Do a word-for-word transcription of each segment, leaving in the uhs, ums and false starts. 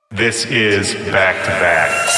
This is Back to Back.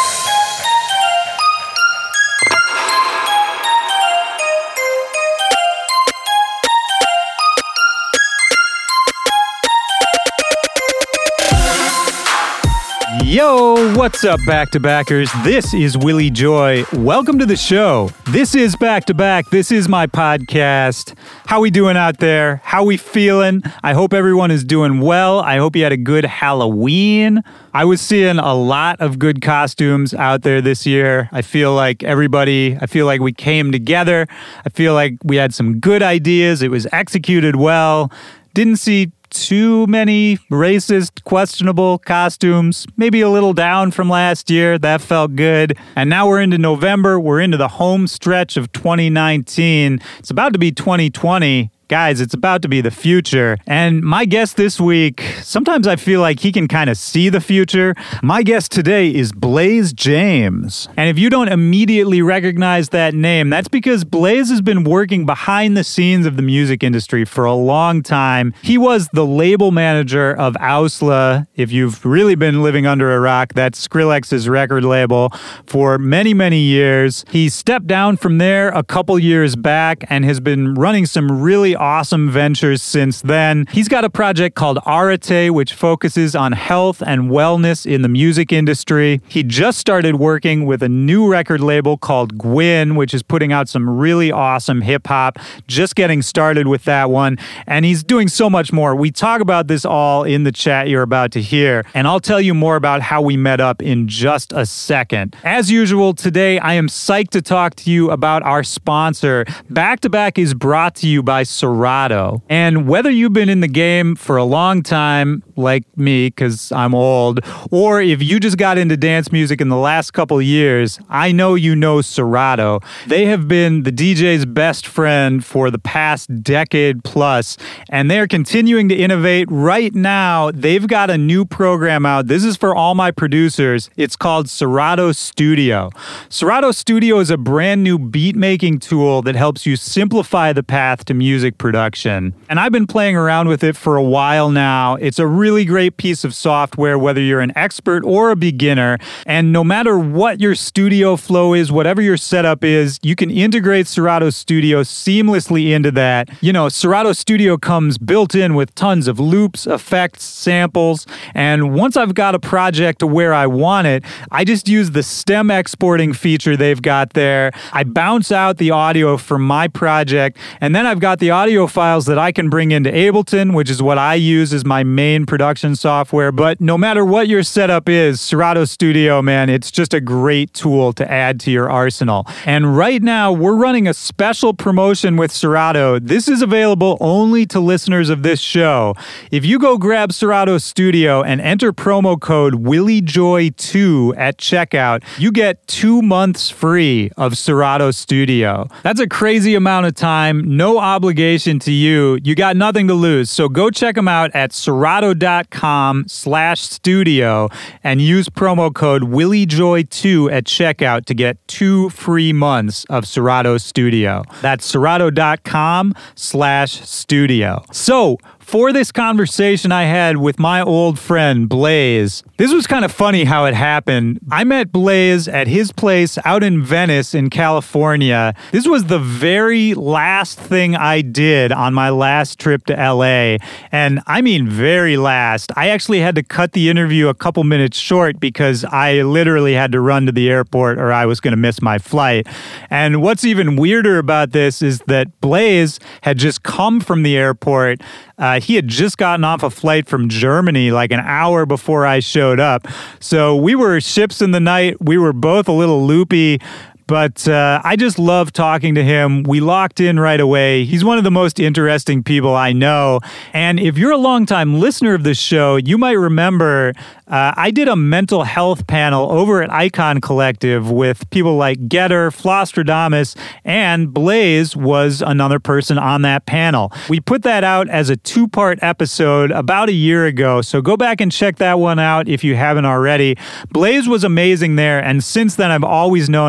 Yo, what's up, Back-to-Backers? This is Willie Joy. Welcome to the show. This is Back-to-Back. This is my podcast. How we doing out there? How we feeling? I hope everyone is doing well. I hope you had a good Halloween. I was seeing a lot of good costumes out there this year. I feel like everybody, I feel like we came together. I feel like we had some good ideas. It was executed well. Didn't see too many racist, questionable costumes. Maybe a little down from last year. That felt good. And now we're into November. We're into the home stretch of twenty nineteen. It's about to be twenty twenty. Guys, it's about to be the future. And my guest this week, sometimes I feel like he can kind of see the future. My guest today is Blaze James. And if you don't immediately recognize that name, that's because Blaze has been working behind the scenes of the music industry for a long time. He was the label manager of Ausla. If you've really been living under a rock, that's Skrillex's record label for many, many years. He stepped down from there a couple years back and has been running some really awesome ventures since then. He's got a project called Arate, which focuses on health and wellness in the music industry. He just started working with a new record label called Gwyn, which is putting out some really awesome hip-hop. Just getting started with that one. And he's doing so much more. We talk about this all in the chat you're about to hear. And I'll tell you more about how we met up in just a second. As usual, today I am psyched to talk to you about our sponsor. Back to Back is brought to you by Serato. And whether you've been in the game for a long time, like me, because I'm old, or if you just got into dance music in the last couple of years, I know you know Serato. They have been the D J's best friend for the past decade plus, and they're continuing to innovate. Right now, they've got a new program out. This is for all my producers. It's called Serato Studio. Serato Studio is a brand new beat-making tool that helps you simplify the path to music production. And I've been playing around with it for a while now. It's a really great piece of software, whether you're an expert or a beginner. And no matter what your studio flow is, whatever your setup is, you can integrate Serato Studio seamlessly into that. You know, Serato Studio comes built in with tons of loops, effects, samples. And once I've got a project to where I want it, I just use the stem exporting feature they've got there. I bounce out the audio from my project, and then I've got the audio files that I can bring into Ableton, which is what I use as my main production software. But no matter what your setup is, Serato Studio, man, it's just a great tool to add to your arsenal. And right now, we're running a special promotion with Serato. This is available only to listeners of this show. If you go grab Serato Studio and enter promo code Willie Joy two at checkout, you get two months free of Serato Studio. That's a crazy amount of time, no obligation to you. You got nothing to lose. So go check them out at serato.com slash studio and use promo code Willie Joy two at checkout to get two free months of Serato Studio. That's serato.com slash studio. So, for this conversation I had with my old friend Blaze, this was kind of funny how it happened. I met Blaze at his place out in Venice in California. This was the very last thing I did on my last trip to L A. And I mean very last. I actually had to cut the interview a couple minutes short because I literally had to run to the airport or I was going to miss my flight. And what's even weirder about this is that Blaze had just come from the airport. Uh, he had just gotten off a flight from Germany like an hour before I showed up. So we were ships in the night. We were both a little loopy. But uh, I just love talking to him. We locked in right away. He's one of the most interesting people I know. And if you're a longtime listener of this show, you might remember uh, I did a mental health panel over at Icon Collective with people like Getter, Flostradamus, and Blaze was another person on that panel. We put that out as a two-part episode about a year ago, so go back and check that one out if you haven't already. Blaze was amazing there, and since then I've always known I had to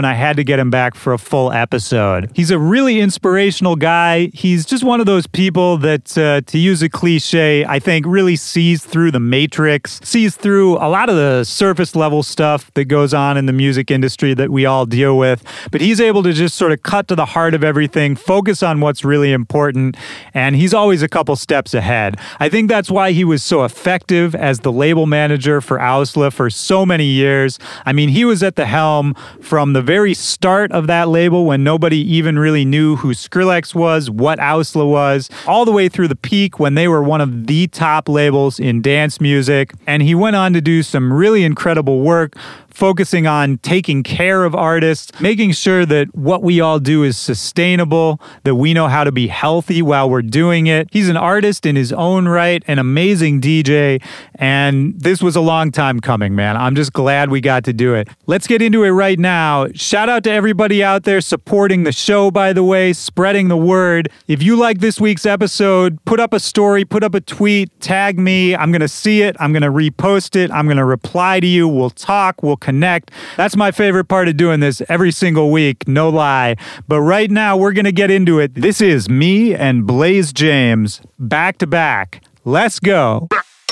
to get him back for a full episode. He's a really inspirational guy. He's just one of those people that, uh, to use a cliche, I think really sees through the matrix, sees through a lot of the surface level stuff that goes on in the music industry that we all deal with. But he's able to just sort of cut to the heart of everything, focus on what's really important, and he's always a couple steps ahead. I think that's why he was so effective as the label manager for Ausla for so many years. I mean, he was at the helm from the very start of that label when nobody even really knew who Skrillex was, what Ausla was, all the way through the peak when they were one of the top labels in dance music. And he went on to do some really incredible work focusing on taking care of artists, making sure that what we all do is sustainable, that we know how to be healthy while we're doing it. He's an artist in his own right, an amazing D J, and this was a long time coming, man. I'm just glad we got to do it. Let's get into it right now. Shout out to everybody out there supporting the show, by the way, spreading the word. If you like this week's episode, put up a story, put up a tweet, tag me. I'm going to see it. I'm going to repost it. I'm going to reply to you. We'll talk. We'll connect. That's my favorite part of doing this every single week, no lie. But right now, we're going to get into it. This is me and Blaze James, back to back. Let's go.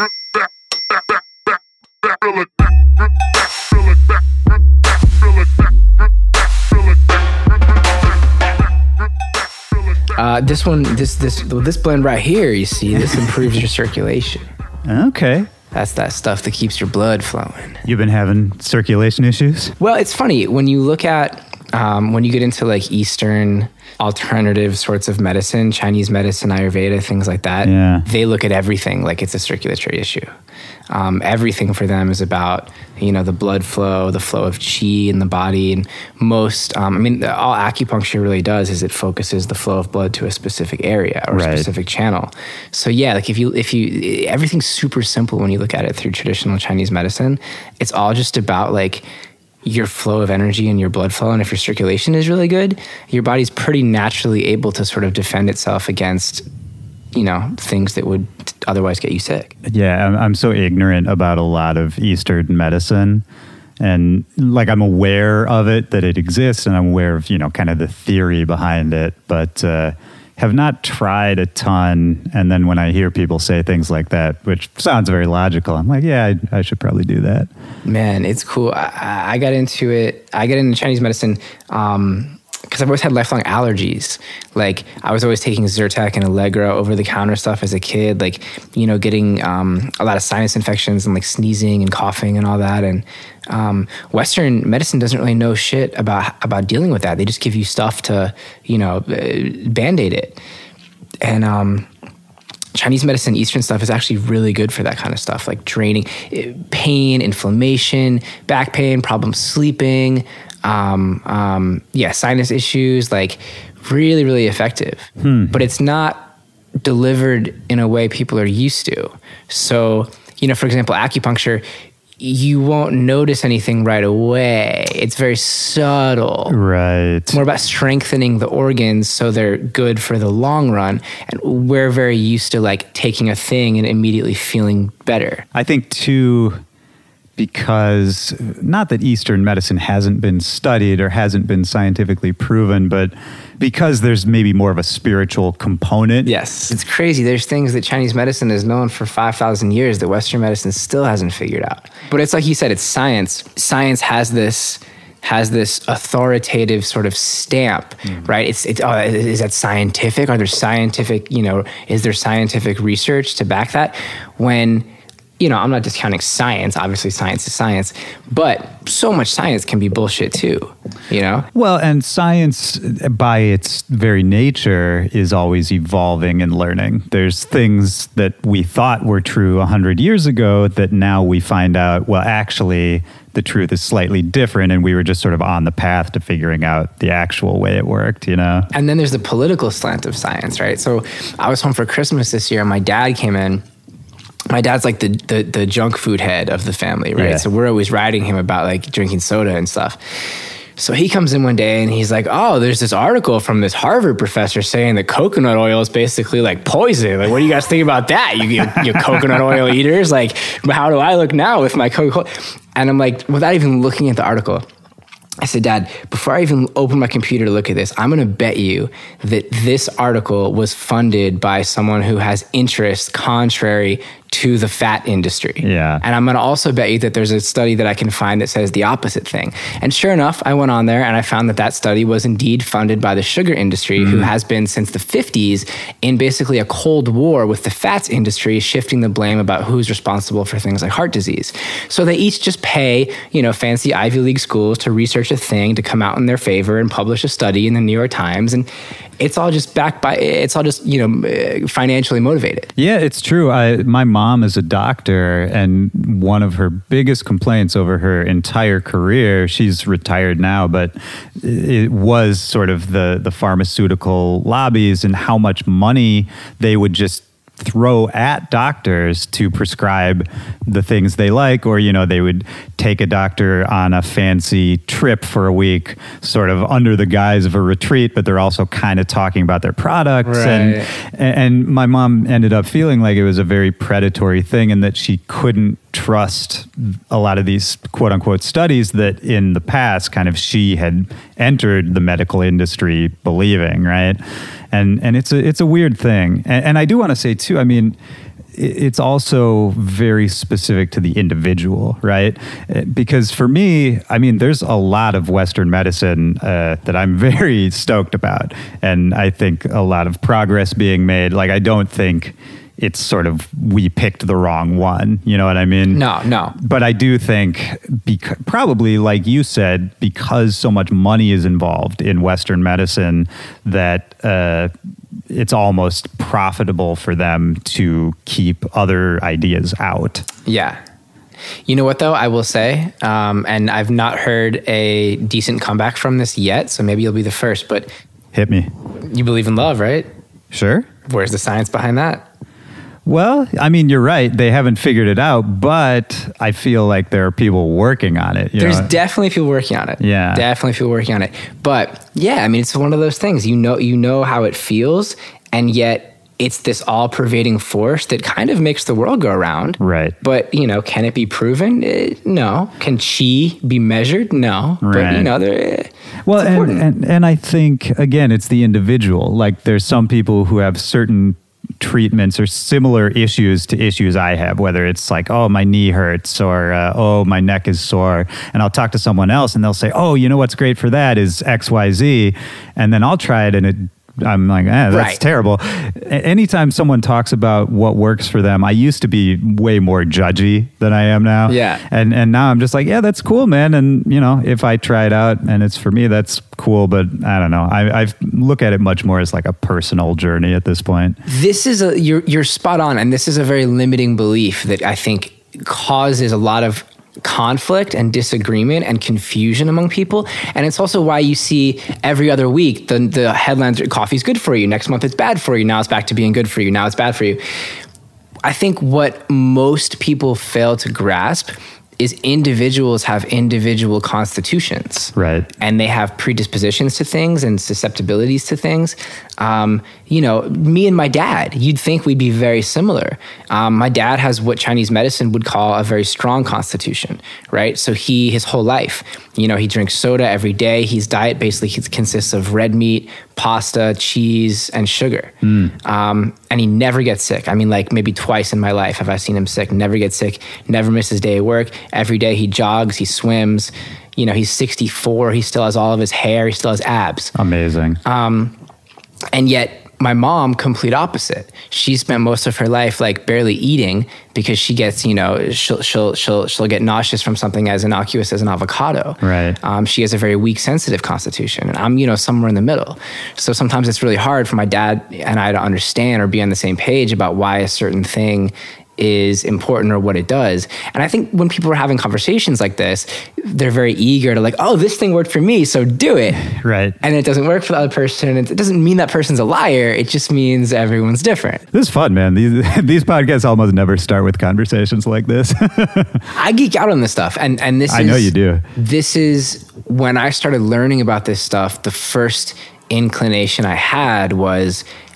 Uh, this one, this this this blend right here, you see, this improves your circulation. Okay. That's that stuff that keeps your blood flowing. You've been having circulation issues? Well, it's funny when you look at um, when you get into like Eastern alternative sorts of medicine, Chinese medicine, Ayurveda, things like that. Yeah. They look at everything like it's a circulatory issue. Um, everything for them is about, you know, the blood flow, the flow of qi in the body. And most, um, I mean, all acupuncture really does is it focuses the flow of blood to a specific area or right. a specific channel. So yeah, like if you, if you, everything's super simple when you look at it through traditional Chinese medicine. It's all just about like your flow of energy and your blood flow. And if your circulation is really good, your body's pretty naturally able to sort of defend itself against, you know, things that would otherwise get you sick. Yeah, I'm, I'm so ignorant about a lot of Eastern medicine. And like I'm aware of it, that it exists, and I'm aware of, you know, kind of the theory behind it, but uh, have not tried a ton. And then when I hear people say things like that, which sounds very logical, I'm like, yeah, I, I should probably do that. Man, it's cool. I, I got into it. I got into Chinese medicine um, because I've always had lifelong allergies. Like I was always taking Zyrtec and Allegra over-the-counter stuff as a kid, like, you know, getting um, a lot of sinus infections and like sneezing and coughing and all that. And um, Western medicine doesn't really know shit about about dealing with that. They just give you stuff to, you know, uh, Band-Aid it. And um, Chinese medicine, Eastern stuff is actually really good for that kind of stuff, like draining pain, inflammation, back pain, problems sleeping, um, um, yeah, sinus issues, like really, really effective. Hmm. But it's not delivered in a way people are used to. So, you know, for example, acupuncture, you won't notice anything right away. It's very subtle. Right. It's more about strengthening the organs so they're good for the long run. And we're very used to like taking a thing and immediately feeling better. I think too, because not that Eastern medicine hasn't been studied or hasn't been scientifically proven, but because there's maybe more of a spiritual component. Yes. It's crazy. There's things that Chinese medicine has known for five thousand years that Western medicine still hasn't figured out. But it's like you said, it's science. Science has this has this authoritative sort of stamp, mm. right? It's, it's oh, is that scientific? Are there scientific, you know, is there scientific research to back that? When, you know, I'm not discounting science. Obviously, science is science. But so much science can be bullshit too, you know? Well, and science, by its very nature, is always evolving and learning. There's things that we thought were true one hundred years ago that now we find out, well, actually, the truth is slightly different, and we were just sort of on the path to figuring out the actual way it worked, you know? And then there's the political slant of science, right? So I was home for Christmas this year, and my dad came in. My dad's like the, the the junk food head of the family, right? Yeah. So we're always riding him about like drinking soda and stuff. So he comes in one day and he's like, oh, there's this article from this Harvard professor saying that coconut oil is basically like poison. Like, what do you guys think about that? You, you, you coconut oil eaters? Like, how do I look now with my Coca-Cola? And I'm like, without even looking at the article, I said, Dad, before I even open my computer to look at this, I'm going to bet you that this article was funded by someone who has interests contrary to the fat industry. Yeah. And I'm going to also bet you that there's a study that I can find that says the opposite thing. And sure enough, I went on there and I found that that study was indeed funded by the sugar industry, mm-hmm. who has been since the fifties in basically a cold war with the fats industry, shifting the blame about who's responsible for things like heart disease. So they each just pay, you know, fancy Ivy League schools to research a thing to come out in their favor and publish a study in the New York Times. And it's all just backed by, it's all just, you know, financially motivated. Yeah, it's true. I, my mom is a doctor, and one of her biggest complaints over her entire career, she's retired now, but it was sort of the, the pharmaceutical lobbies and how much money they would just throw at doctors to prescribe the things they like, or, you know, they would take a doctor on a fancy trip for a week, sort of under the guise of a retreat, but they're also kind of talking about their products. Right. And, and my mom ended up feeling like it was a very predatory thing and that she couldn't trust a lot of these quote unquote studies that in the past kind of she had entered the medical industry believing, right? And and it's a it's a weird thing. And, and I do want to say too, I mean, it's also very specific to the individual, right? Because for me, I mean, there's a lot of Western medicine uh, that I'm very stoked about. And I think a lot of progress being made. Like, I don't think it's sort of, we picked the wrong one. You know what I mean? No, no. But I do think, beca- probably like you said, because so much money is involved in Western medicine, that uh, it's almost profitable for them to keep other ideas out. Yeah. You know what, though, I will say, um, and I've not heard a decent comeback from this yet, so maybe you'll be the first, but... Hit me. You believe in love, right? Sure. Where's the science behind that? Well, I mean, you're right. They haven't figured it out, but I feel like there are people working on it. You There's know? definitely people working on it. Yeah. Definitely people working on it. But yeah, I mean, it's one of those things. You know, you know how it feels, and yet it's this all-pervading force that kind of makes the world go around. Right. But, you know, can it be proven? Uh, no. Can chi be measured? No. Right. But, you know, there. Well, and, and, and I think, again, it's the individual. Like, there's some people who have certain treatments or similar issues to issues I have, whether it's like, oh, my knee hurts, or uh, oh, my neck is sore. And I'll talk to someone else and they'll say, oh, you know what's great for that is X Y Z. And then I'll try it and it I'm like, eh, that's right. terrible. A- anytime someone talks about what works for them, I used to be way more judgy than I am now. Yeah. And and now I'm just like, yeah, that's cool, man. And, you know, if I try it out and it's for me, that's cool. But I don't know. I, I look at it much more as like a personal journey at this point. This is a, you're, you're spot on. And this is a very limiting belief that I think causes a lot of conflict and disagreement and confusion among people. And it's also why you see every other week the, the headlines are, coffee's good for you. Next month it's bad for you. Now it's back to being good for you. Now it's bad for you. I think what most people fail to grasp is individuals have individual constitutions. Right. And they have predispositions to things and susceptibilities to things. Um, you know, me and my dad, you'd think we'd be very similar. Um, my dad has what Chinese medicine would call a very strong constitution, right? So he, his whole life, you know, he drinks soda every day. His diet basically consists of red meat, pasta, cheese, and sugar. Mm. Um, and he never gets sick. I mean, like maybe twice in my life have I seen him sick. Never gets sick, never misses a day at work. Every day he jogs, he swims. You know, he's sixty-four. He still has all of his hair. He still has abs. Amazing. Um, and yet my mom, complete opposite. She spent most of her life like barely eating because she gets, you know, she'll she'll she'll she'll get nauseous from something as innocuous as an avocado. Right. Um, she has a very weak, sensitive constitution, and I'm, you know, somewhere in the middle. So sometimes it's really hard for my dad and I to understand or be on the same page about why a certain thing is important or what it does. And I think when people are having conversations like this, they're very eager to like, oh, this thing worked for me, so do it. Right. And it doesn't work for the other person. It doesn't mean that person's a liar. It just means everyone's different. This is fun, man. These these podcasts almost never start with conversations like this. I geek out on this stuff. And, and this I is... know you do. This is when I started learning about this stuff, the first inclination I had was,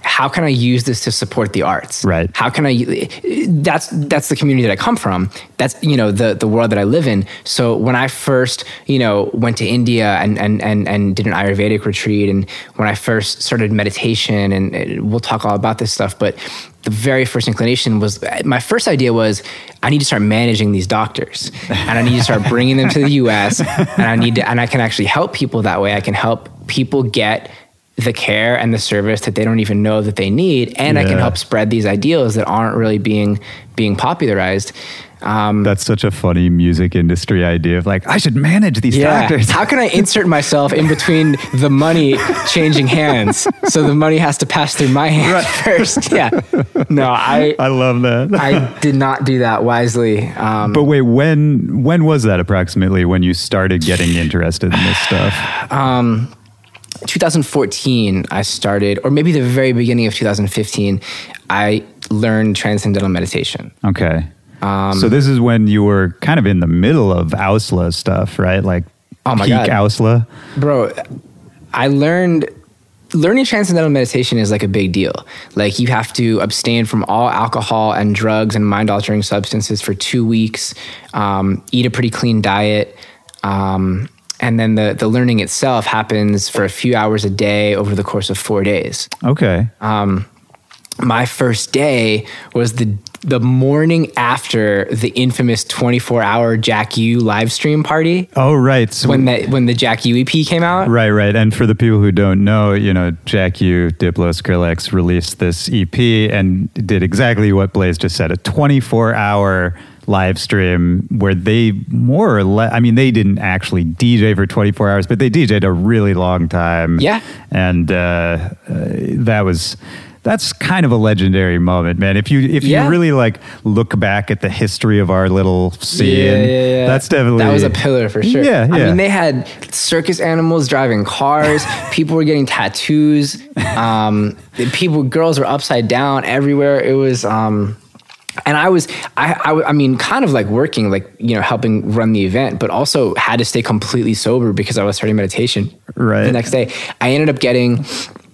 how can I use this to support the arts? Right. How can I, that's, that's the community that I come from. That's, you know, the, the world that I live in. So when I first, you know, went to India and, and, and, and did an Ayurvedic retreat, and when I first started meditation, and, and we'll talk all about this stuff, but the very first inclination was, my first idea was, I need to start managing these doctors, and I need to start bringing them to the U S, and I need to, and I can actually help people that way. I can help people get the care and the service that they don't even know that they need, and yeah. I can help spread these ideals that aren't really being being popularized. Um, That's such a funny music industry idea of like, I should manage these yeah. doctors. How can I insert myself in between the money changing hands, so the money has to pass through my hands right. first? Yeah. No, I I love that. I did not do that wisely. Um, but wait, when when was that approximately when you started getting interested in this stuff? Um, twenty fourteen, I started, or maybe the very beginning of two thousand fifteen, I learned transcendental meditation. Okay. Um, so this is when you were kind of in the middle of Ausla stuff, right? Like oh my peak God. Ausla. Bro, I learned, learning transcendental meditation is like a big deal. Like you have to abstain from all alcohol and drugs and mind-altering substances for two weeks, um, eat a pretty clean diet, um, and then the, the learning itself happens for a few hours a day over the course of four days. Okay. Um, my first day was the the morning after the infamous twenty-four hour Jack U live stream party. Oh, right. So when the when the Jack U E P came out. Right, right. And for the people who don't know, you know, Jack U, Diplo, Skrillex released this E P and did exactly what Blaze just said, a twenty-four hour live stream where they more or less, I mean, they didn't actually D J for twenty-four hours, but they D J'd a really long time. Yeah. And uh, uh, that was... That's kind of a legendary moment, man. If you if you yeah. really like look back at the history of our little scene, yeah, yeah, yeah. that's definitely... That was a pillar for sure. Yeah, yeah. I mean, they had circus animals driving cars. People were getting tattoos. Um, people, girls were upside down everywhere. It was... Um, And I was, I, I, I mean, kind of like working, like, you know, helping run the event, but also had to stay completely sober because I was starting meditation right. the next day. I ended up getting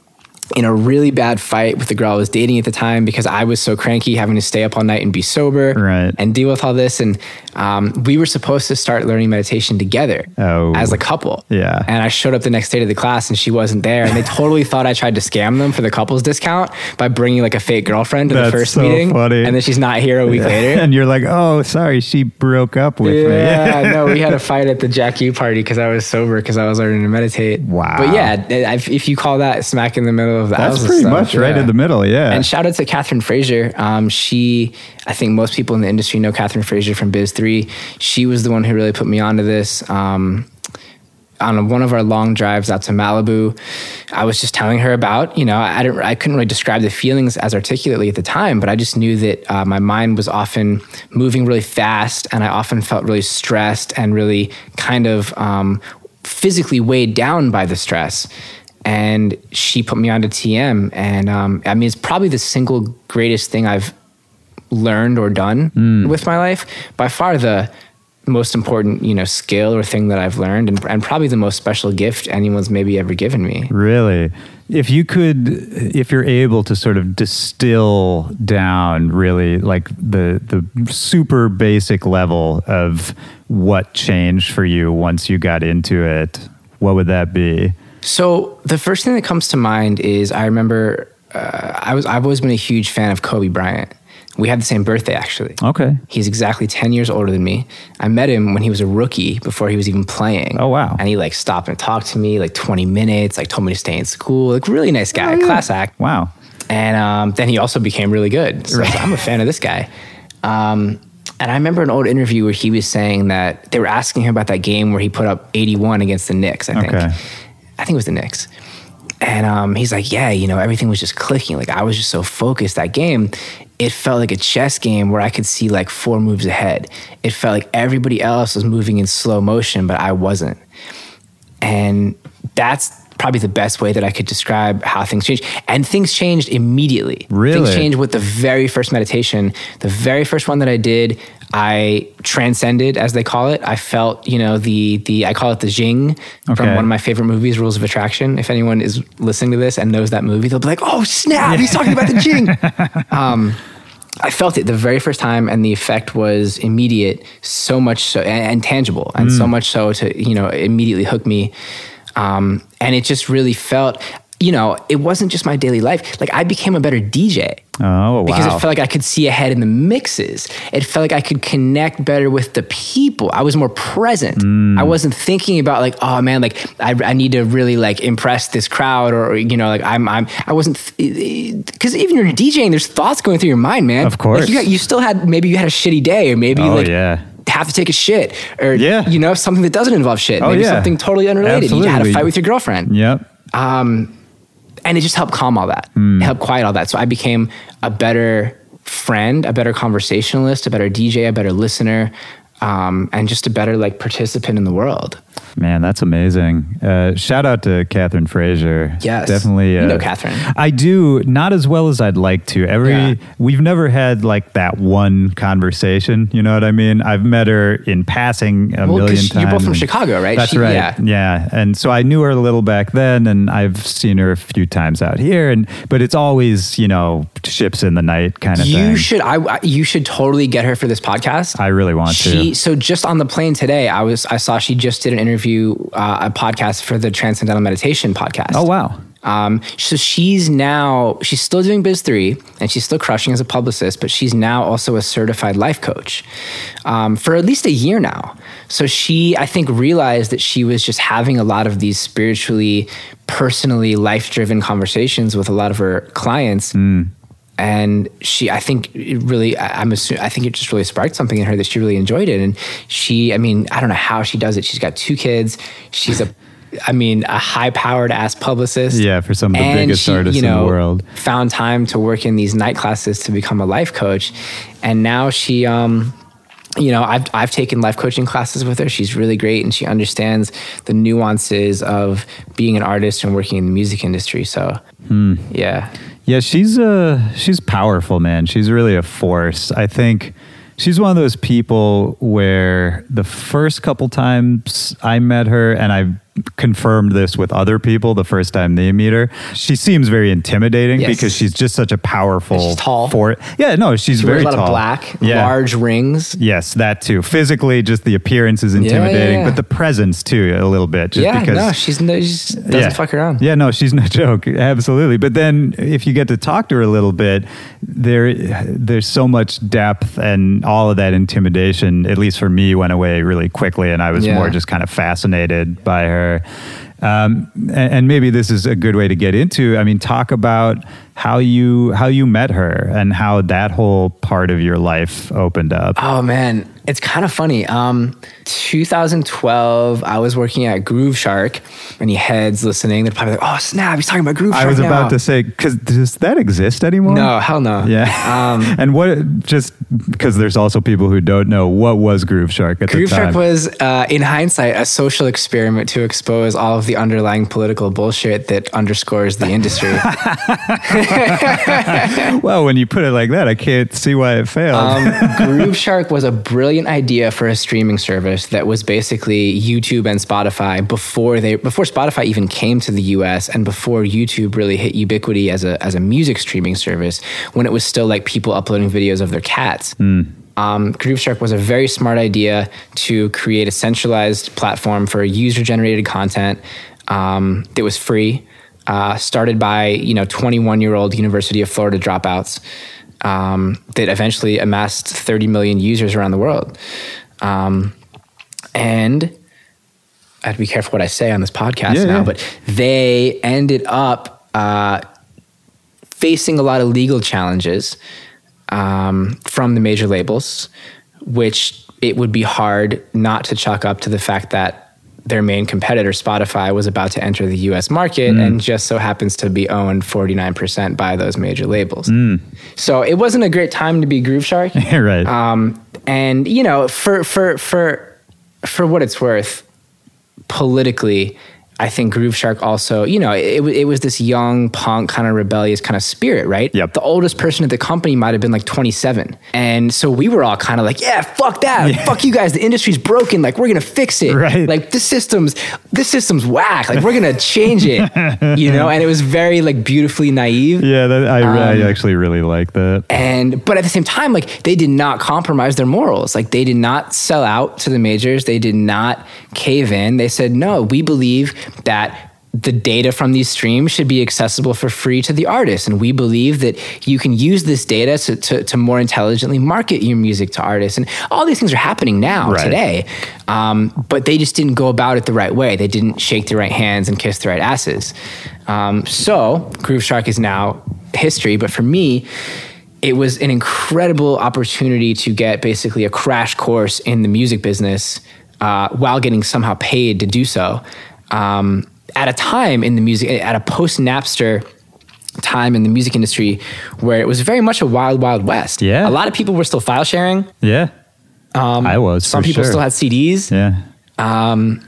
in a really bad fight with the girl I was dating at the time because I was so cranky, having to stay up all night and be sober right. and deal with all this. And um, we were supposed to start learning meditation together oh. as a couple. Yeah. And I showed up the next day to the class and she wasn't there. And they totally thought I tried to scam them for the couples discount by bringing like a fake girlfriend to That's the first so meeting. Funny. And then she's not here a week yeah. later. And you're like, oh, sorry, she broke up with yeah, me. Yeah, no, we had a fight at the Jack U party because I was sober because I was learning to meditate. Wow. But yeah, if, if you call that smack in the middle of the That's Ausla pretty stuff, much right yeah. in the middle, yeah. And shout out to Catherine Frazier. Um, she, I think most people in the industry know Catherine Frazier from Biz three. She was the one who really put me onto this. Um, on one of our long drives out to Malibu, I was just telling her about, you know, I didn't, I couldn't really describe the feelings as articulately at the time, but I just knew that uh, my mind was often moving really fast, and I often felt really stressed and really kind of um, physically weighed down by the stress. And she put me onto T M, and um, I mean, it's probably the single greatest thing I've learned or done mm. with my life. By far the most important, you know, skill or thing that I've learned, and, and probably the most special gift anyone's maybe ever given me. Really? If you could, if you're able to sort of distill down really like the the super basic level of what changed for you once you got into it, what would that be? So the first thing that comes to mind is I remember uh, I was I've always been a huge fan of Kobe Bryant. We had the same birthday, actually. Okay. He's exactly ten years older than me. I met him when he was a rookie, before he was even playing. Oh, wow. And he like stopped and talked to me like twenty minutes, like told me to stay in school. Like really nice guy, oh, yeah. class act. Wow. And um, then he also became really good. So right. I'm a fan of this guy. Um, and I remember an old interview where he was saying that they were asking him about that game where he put up eighty-one against the Knicks, I think. Okay. I think it was the Knicks. And um, he's like, yeah, you know, everything was just clicking. Like I was just so focused that game. It felt like a chess game where I could see like four moves ahead. It felt like everybody else was moving in slow motion, but I wasn't. And that's probably the best way that I could describe how things changed. And things changed immediately. Really? Things changed with the very first meditation. The very first one that I did, I transcended, as they call it. I felt, you know, the the I call it the Jing Okay. from one of my favorite movies, Rules of Attraction. If anyone is listening to this and knows that movie, they'll be like, "Oh snap, he's talking about the Jing." um, I felt it the very first time, and the effect was immediate, so much so and, and tangible, and so much so to you know immediately hook me. Um, and it just really felt, you know, it wasn't just my daily life. Like I became a better D J. Oh, wow. Because it felt like I could see ahead in the mixes. It felt like I could connect better with the people. I was more present. Mm. I wasn't thinking about like, oh man, like I, I need to really like impress this crowd, or you know, like I'm, I'm, I wasn't, because even when you're DJing, there's thoughts going through your mind, man. Of course. Like you, got, you still had, maybe you had a shitty day, or maybe Oh, like yeah. have to take a shit, or Yeah. you know, something that doesn't involve shit. Oh, Maybe yeah. something totally unrelated. You had a Absolutely. fight with your girlfriend. Yep. Um, and it just helped calm all that. Mm. It helped quiet all that. So I became a better friend, a better conversationalist, a better D J, a better listener, um, and just a better like participant in the world. Man, that's amazing. Uh, shout out to Catherine Frazier. Yes. Definitely. Uh, You know Catherine. I do, not as well as I'd like to. Every Yeah. We've never had like that one conversation, you know what I mean? I've met her in passing a Well, 'cause million she- times. you're both from and- Chicago, right? That's She- right. yeah. Yeah. And so I knew her a little back then, and I've seen her a few times out here. And But it's always, you know, ships in the night kind of You thing. should, I, I- you should totally get her for this podcast. I really want She to. so just on the plane today, I was I saw she just did an interview, uh, a podcast for the Transcendental Meditation podcast. Oh, wow. Um, so she's now, she's still doing Biz three and she's still crushing as a publicist, but she's now also a certified life coach um, for at least a year now. So she, I think, realized that she was just having a lot of these spiritually, personally life-driven conversations with a lot of her clients. Mm. And she, I think it really, I- I'm assuming, I think it just really sparked something in her that she really enjoyed it. And she, I mean, I don't know how she does it. She's got two kids. She's a, I mean, a high-powered ass publicist. Yeah, for some of the And biggest she, artists you know, in the world. Found time to work in these night classes to become a life coach. And now she, um, you know, I've I've taken life coaching classes with her. She's really great, and she understands the nuances of being an artist and working in the music industry. So, Hmm. yeah. Yeah, she's uh she's powerful, man. She's really a force. I think she's one of those people where the first couple times I met her, and I confirmed this with other people the first time they meet her, she seems very intimidating Yes. because she's just such a powerful She's tall. For yeah, no, she's She very wears a lot tall. of black, Yeah. large rings. Yes, that too. Physically, just the appearance is intimidating, yeah. but the presence too, a little bit. Just yeah, because, no, she's no, she just doesn't fuck around. Yeah, no, she's no joke. Absolutely. But then if you get to talk to her a little bit, there there's so much depth, and all of that intimidation, at least for me, went away really quickly, and I was Yeah. more just kind of fascinated by her. Um, and, and maybe this is a good way to get into, I mean, talk about how you how you met her and how that whole part of your life opened up. Oh man, it's kind of funny. Um, twenty twelve, I was working at Groove Shark. Any heads listening, they're probably like, "Oh snap, he's talking about Groove Shark." I was now. about to say, because does that exist anymore? No, hell no. Yeah. Um, and what, just because there's also people who don't know, what was Groove Shark at Groove the time? Shark was, uh, in hindsight, a social experiment to expose all of the underlying political bullshit that underscores the industry. Well, when you put it like that, I can't see why it failed. Um, Groove Shark was a brilliant idea for a streaming service that was basically YouTube and Spotify before they before Spotify even came to the U S and before YouTube really hit ubiquity as a as a music streaming service, when it was still like people uploading videos of their cats. Um, Groove Shark was a very smart idea to create a centralized platform for user-generated content um, that was free, uh, started by you know twenty-one-year-old University of Florida dropouts um, that eventually amassed thirty million users around the world. Um, and I have to be careful what I say on this podcast Yeah, now, yeah. but they ended up uh, facing a lot of legal challenges um, from the major labels, which it would be hard not to chalk up to the fact that their main competitor, Spotify, was about to enter the U S market Mm. and just so happens to be owned forty-nine percent by those major labels. Mm. So it wasn't a great time to be Groove Shark. Right. Um, and you know, for for for for what it's worth, politically, I think Groove Shark also, you know, it, it was this young punk kind of rebellious kind of spirit, right? Yep. The oldest person at the company might have been like twenty-seven. And so we were all kind of like, yeah, fuck that. Yeah. Fuck you guys. The industry's broken. Like, we're going to fix it. Right. Like, this system's, this system's whack. Like, we're going to change it, you know? And it was very like beautifully naive. Yeah, that, I, Um, I actually really like that. And, but at the same time, like, they did not compromise their morals. Like, they did not sell out to the majors. They did not cave in. They said, no, we believe that the data from these streams should be accessible for free to the artists. And we believe that you can use this data to, to, to more intelligently market your music to artists. And all these things are happening now, Right. today. Um, but they just didn't go about it the right way. They didn't shake the right hands and kiss the right asses. Um, so Groove Shark is now history. But for me, it was an incredible opportunity to get basically a crash course in the music business uh, while getting somehow paid to do so. Um, at a time in the music, at a post-Napster time in the music industry where it was very much a wild, wild west. Yeah. A lot of people were still file sharing. Yeah. Um, I was, Some for people sure. still had C Ds. Yeah. Um,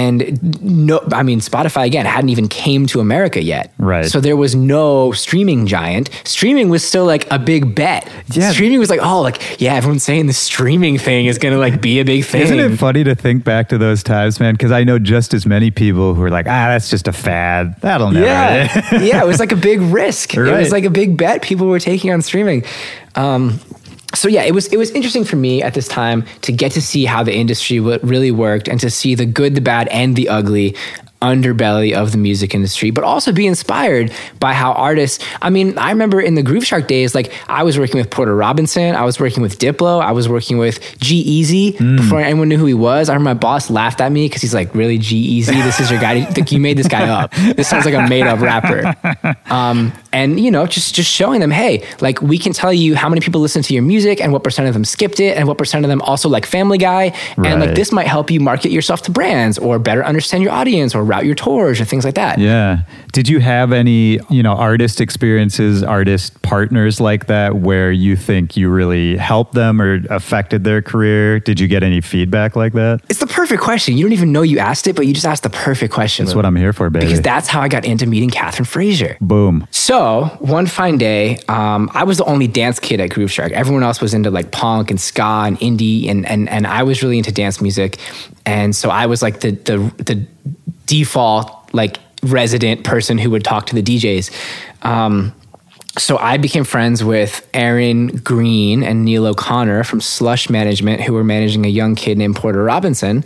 and no, I mean, Spotify again hadn't even came to America yet. Right. So there was no streaming giant. Streaming was still like a big bet. Yeah. Streaming was like, oh, like, yeah, everyone's saying the streaming thing is going to like be a big thing. Isn't it funny to think back to those times, man? Because I know just as many people who are like, ah, that's just a fad. That'll never. Yeah. yeah. It was like a big risk. It Right. was like a big bet people were taking on streaming. Um, So yeah, it was it was interesting for me at this time to get to see how the industry w- really worked and to see the good, the bad, and the ugly underbelly of the music industry, but also be inspired by how artists, I mean, I remember in the Groove Shark days, like I was working with Porter Robinson, I was working with Diplo, I was working with G-Eazy Mm. before anyone knew who he was. I remember my boss laughed at me because he's like, really, G-Eazy? This is your guy? Like, you made this guy up. This sounds like a made up rapper. Um, and you know, just, just showing them, hey, like we can tell you how many people listen to your music and what percent of them skipped it and what percent of them also like Family Guy. And Right. like this might help you market yourself to brands or better understand your audience or route your tours or things like that. Yeah. Did you have any, you know, artist experiences, artist partners like that where you think you really helped them or affected their career? Did you get any feedback like that? It's the perfect question. You don't even know you asked it, but you just asked the perfect question. That's what I'm here for, baby. Because that's how I got into meeting Catherine Frazier. Boom. So one fine day, um, I was the only dance kid at Groove Shark. Everyone else was into like punk and ska and indie, and and and I was really into dance music. And so I was like the the the default like resident person who would talk to the D Js. Um, so I became friends with Aaron Green and Neil O'Connor from Slush Management, who were managing a young kid named Porter Robinson.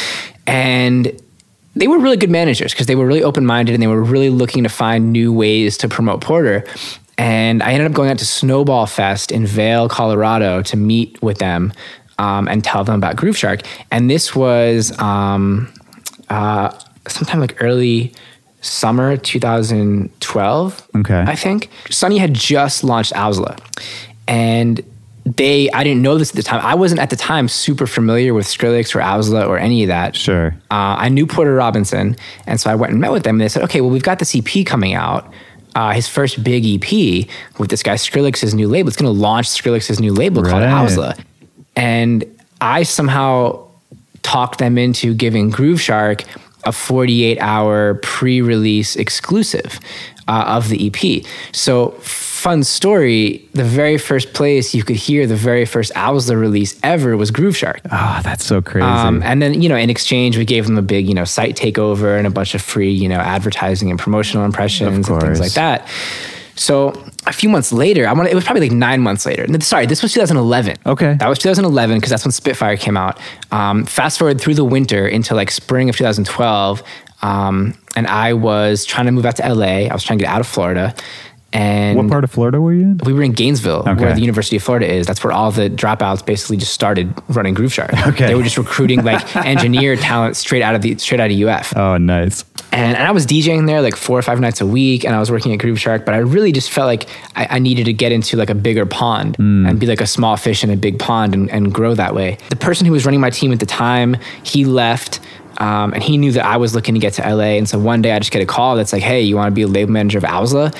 And they were really good managers because they were really open-minded and they were really looking to find new ways to promote Porter. And I ended up going out to Snowball Fest in Vail, Colorado to meet with them um, and tell them about Groove Shark. And this was um, uh, sometime like early summer two thousand twelve, Okay. I think. Sonny had just launched Owsla. And they, I didn't know this at the time. I wasn't at the time super familiar with Skrillex or Owsla or any of that. Sure. Uh, I knew Porter Robinson. And so I went and met with them and they said, okay, well, we've got this E P coming out. Uh, his first big E P with this guy Skrillex's new label. It's going to launch Skrillex's new label called Right. Owsla. And I somehow talked them into giving Groove Shark a forty-eight hour pre-release exclusive uh, of the E P. So fun story, the very first place you could hear the very first Owsla release ever was Groove Shark. Oh, that's so crazy. Um, and then, you know, in exchange, we gave them a big, you know, site takeover and a bunch of free, you know, advertising and promotional impressions and things like that. So a few months later, I want it was probably like nine months later. Sorry, this was two thousand eleven. Okay. That was two thousand eleven because that's when Spitfire came out. Um, fast forward through the winter into like spring of two thousand twelve. Um, and I was trying to move out to L A. I was trying to get out of Florida. And What part of Florida were you in? we were in Gainesville, Okay. where the University of Florida is. That's where all the dropouts basically just started running Groove Shark. Okay. They were just recruiting like engineer talent straight out of the straight out of U F. Oh, nice. And, and I was DJing there like four or five nights a week, and I was working at Groove Shark. But I really just felt like I, I needed to get into like a bigger pond and be like a small fish in a big pond and, and grow that way. The person who was running my team at the time, he left. Um, and he knew that I was looking to get to L A. And so one day I just get a call that's like, hey, you want to be a label manager of Owsla?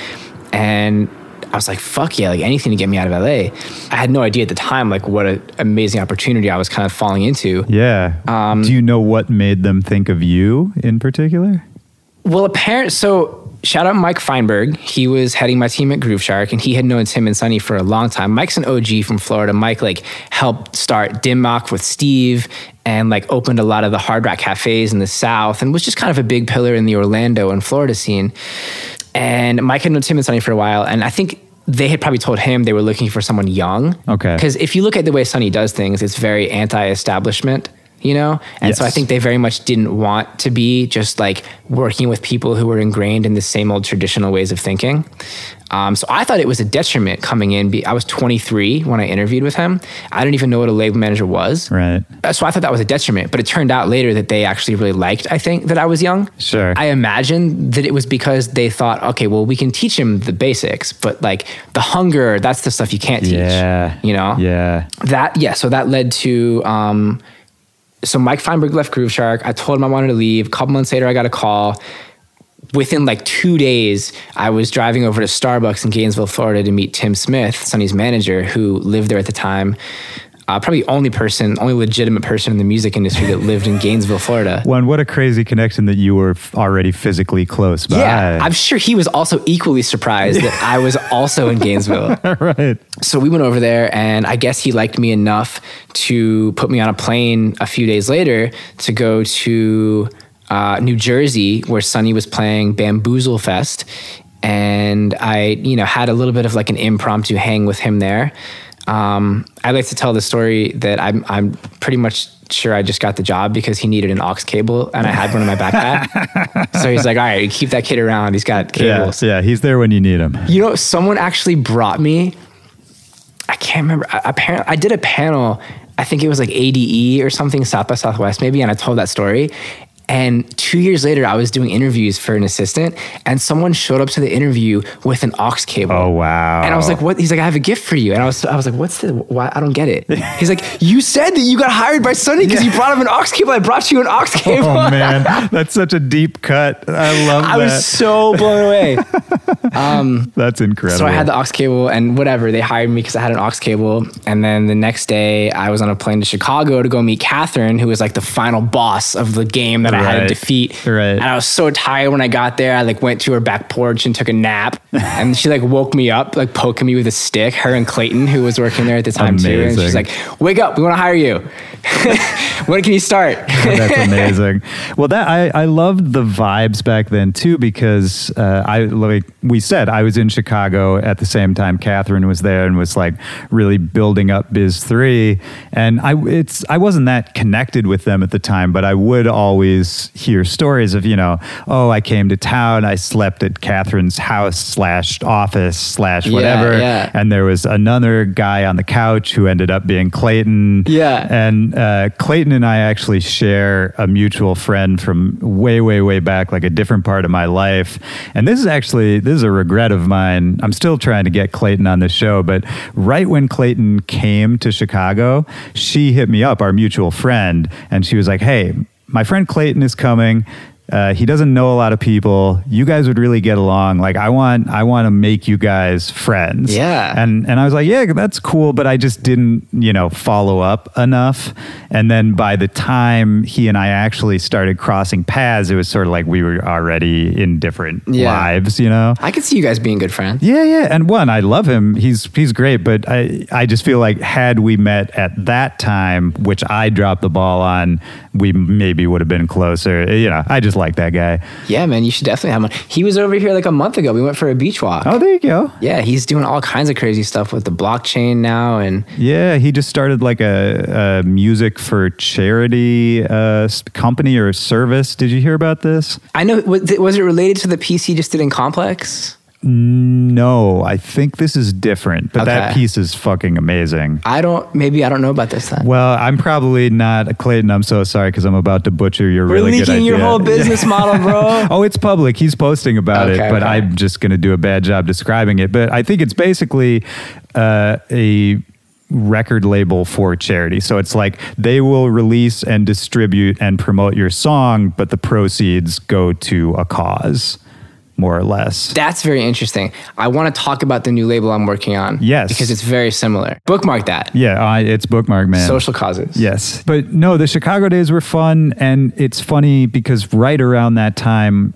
And I was like, fuck yeah, like anything to get me out of L A. I had no idea at the time, like what an amazing opportunity I was kind of falling into. Yeah. Um, Do you know what made them think of you in particular? Well, apparent. So shout out Mike Feinberg. He was heading my team at Groove Shark, and he had known Tim and Sonny for a long time. Mike's an O G from Florida. Mike like helped start Dim Mak with Steve, and like opened a lot of the hard rock cafes in the South, and was just kind of a big pillar in the Orlando and Florida scene. And Mike had known Tim and Sonny for a while, and I think they had probably told him they were looking for someone young. Okay. Because if you look at the way Sonny does things, it's very anti-establishment, you know? And Yes. so I think they very much didn't want to be just like working with people who were ingrained in the same old traditional ways of thinking. Um, so I thought it was a detriment coming in. Be- I was twenty-three when I interviewed with him. I didn't even know what a label manager was. Right. Uh, So I thought that was a detriment, but it turned out later that they actually really liked, I think, that I was young. Sure. I imagine that it was because they thought, okay, well, we can teach him the basics, but like the hunger, that's the stuff you can't teach. Yeah. You know? Yeah. That, yeah, so that led to, um, so Mike Feinberg left Groove Shark. I told him I wanted to leave. A couple months later, I got a call. Within like two days, I was driving over to Starbucks in Gainesville, Florida to meet Tim Smith, Sonny's manager, who lived there at the time. Uh, probably only person, only legitimate person in the music industry that lived in Gainesville, Florida. One, what a crazy connection that you were f- already physically close by. Yeah, I'm sure he was also equally surprised that I was also in Gainesville. Right. So we went over there, and I guess he liked me enough to put me on a plane a few days later to go to uh, New Jersey, where Sonny was playing Bamboozle Fest. And I, you know, had a little bit of like an impromptu hang with him there. Um, I like to tell the story that I'm, I'm pretty much sure I just got the job because he needed an aux cable and I had one in my backpack. So he's like, all right, keep that kid around. He's got cables. Yeah, yeah, he's there when you need him. You know, someone actually brought me, I can't remember, I, apparently, I did a panel, I think it was like A D E or something, South by Southwest maybe, and I told that story. And two years later, I was doing interviews for an assistant, and someone showed up to the interview with an aux cable. Oh, wow. And I was like, "What?" He's like, "I have a gift for you." And I was, I was like, "What's the? Why? I don't get it." He's like, "You said that you got hired by Sonny because you brought him an aux cable. I brought you an aux cable." Oh, man. That's such a deep cut. I love I that. was so blown away. Um, That's incredible. So I had the aux cable, and whatever, they hired me because I had an aux cable. And then the next day, I was on a plane to Chicago to go meet Catherine, who was like the final boss of the game that I had to Right. defeat. Right. And I was so tired when I got there. I like went to her back porch and took a nap, and she like woke me up, like poking me with a stick. Her and Clayton, who was working there at the time too, and Amazing. she's like, "Wake up, we want to hire you. When can you start?" That's amazing. Well, that I, I loved the vibes back then too, because uh, I like we said I was in Chicago at the same time Catherine was there and was like really building up Biz three, and I it's I wasn't that connected with them at the time, but I would always hear stories of, you know, oh, I came to town, I slept at Catherine's house slash office slash whatever, Yeah, yeah. and there was another guy on the couch who ended up being Clayton. Yeah. And uh, Clayton and I actually share a mutual friend from way, way, way back, like a different part of my life. And this is actually, this is a regret of mine. I'm still trying to get Clayton on the show, but right when Clayton came to Chicago, she hit me up, our mutual friend, and she was like, hey, my friend Clayton is coming. Uh, he doesn't know a lot of people. You guys would really get along. Like, I want, I want to make you guys friends. Yeah. And and I was like, yeah, that's cool, but I just didn't, you know, follow up enough. And then by the time he and I actually started crossing paths, it was sort of like we were already in different Yeah. lives, you know. I could see you guys being good friends. Yeah, yeah. And one, I love him. He's he's great, but I I just feel like had we met at that time, which I dropped the ball on, we maybe would have been closer. You know, I just like that guy. Yeah, man, you should definitely have one. He was over here like a month ago. We went for a beach walk. Oh, there you go. Yeah, he's doing all kinds of crazy stuff with the blockchain now. And Yeah, he just started like a, a music for charity uh, s- company or service. Did you hear about this? I know, was it was it related to the piece he just did in Complex? No, I think this is different, but that Okay. piece is fucking amazing. I don't, maybe I don't know about this then. Well, I'm probably not, Clayton, I'm so sorry because I'm about to butcher your We're really good leaking idea. your whole business model, bro. Oh, it's public. He's posting about Okay, it, but okay. I'm just going to do a bad job describing it. But I think it's basically uh, a record label for charity. So it's like they will release and distribute and promote your song, but the proceeds go to a cause, more or less. That's very interesting. I want to talk about the new label I'm working on. Yes. Because it's very similar. Bookmark that. Yeah, I, it's bookmark, man. Social causes. Yes. But no, the Chicago days were fun. And it's funny because right around that time,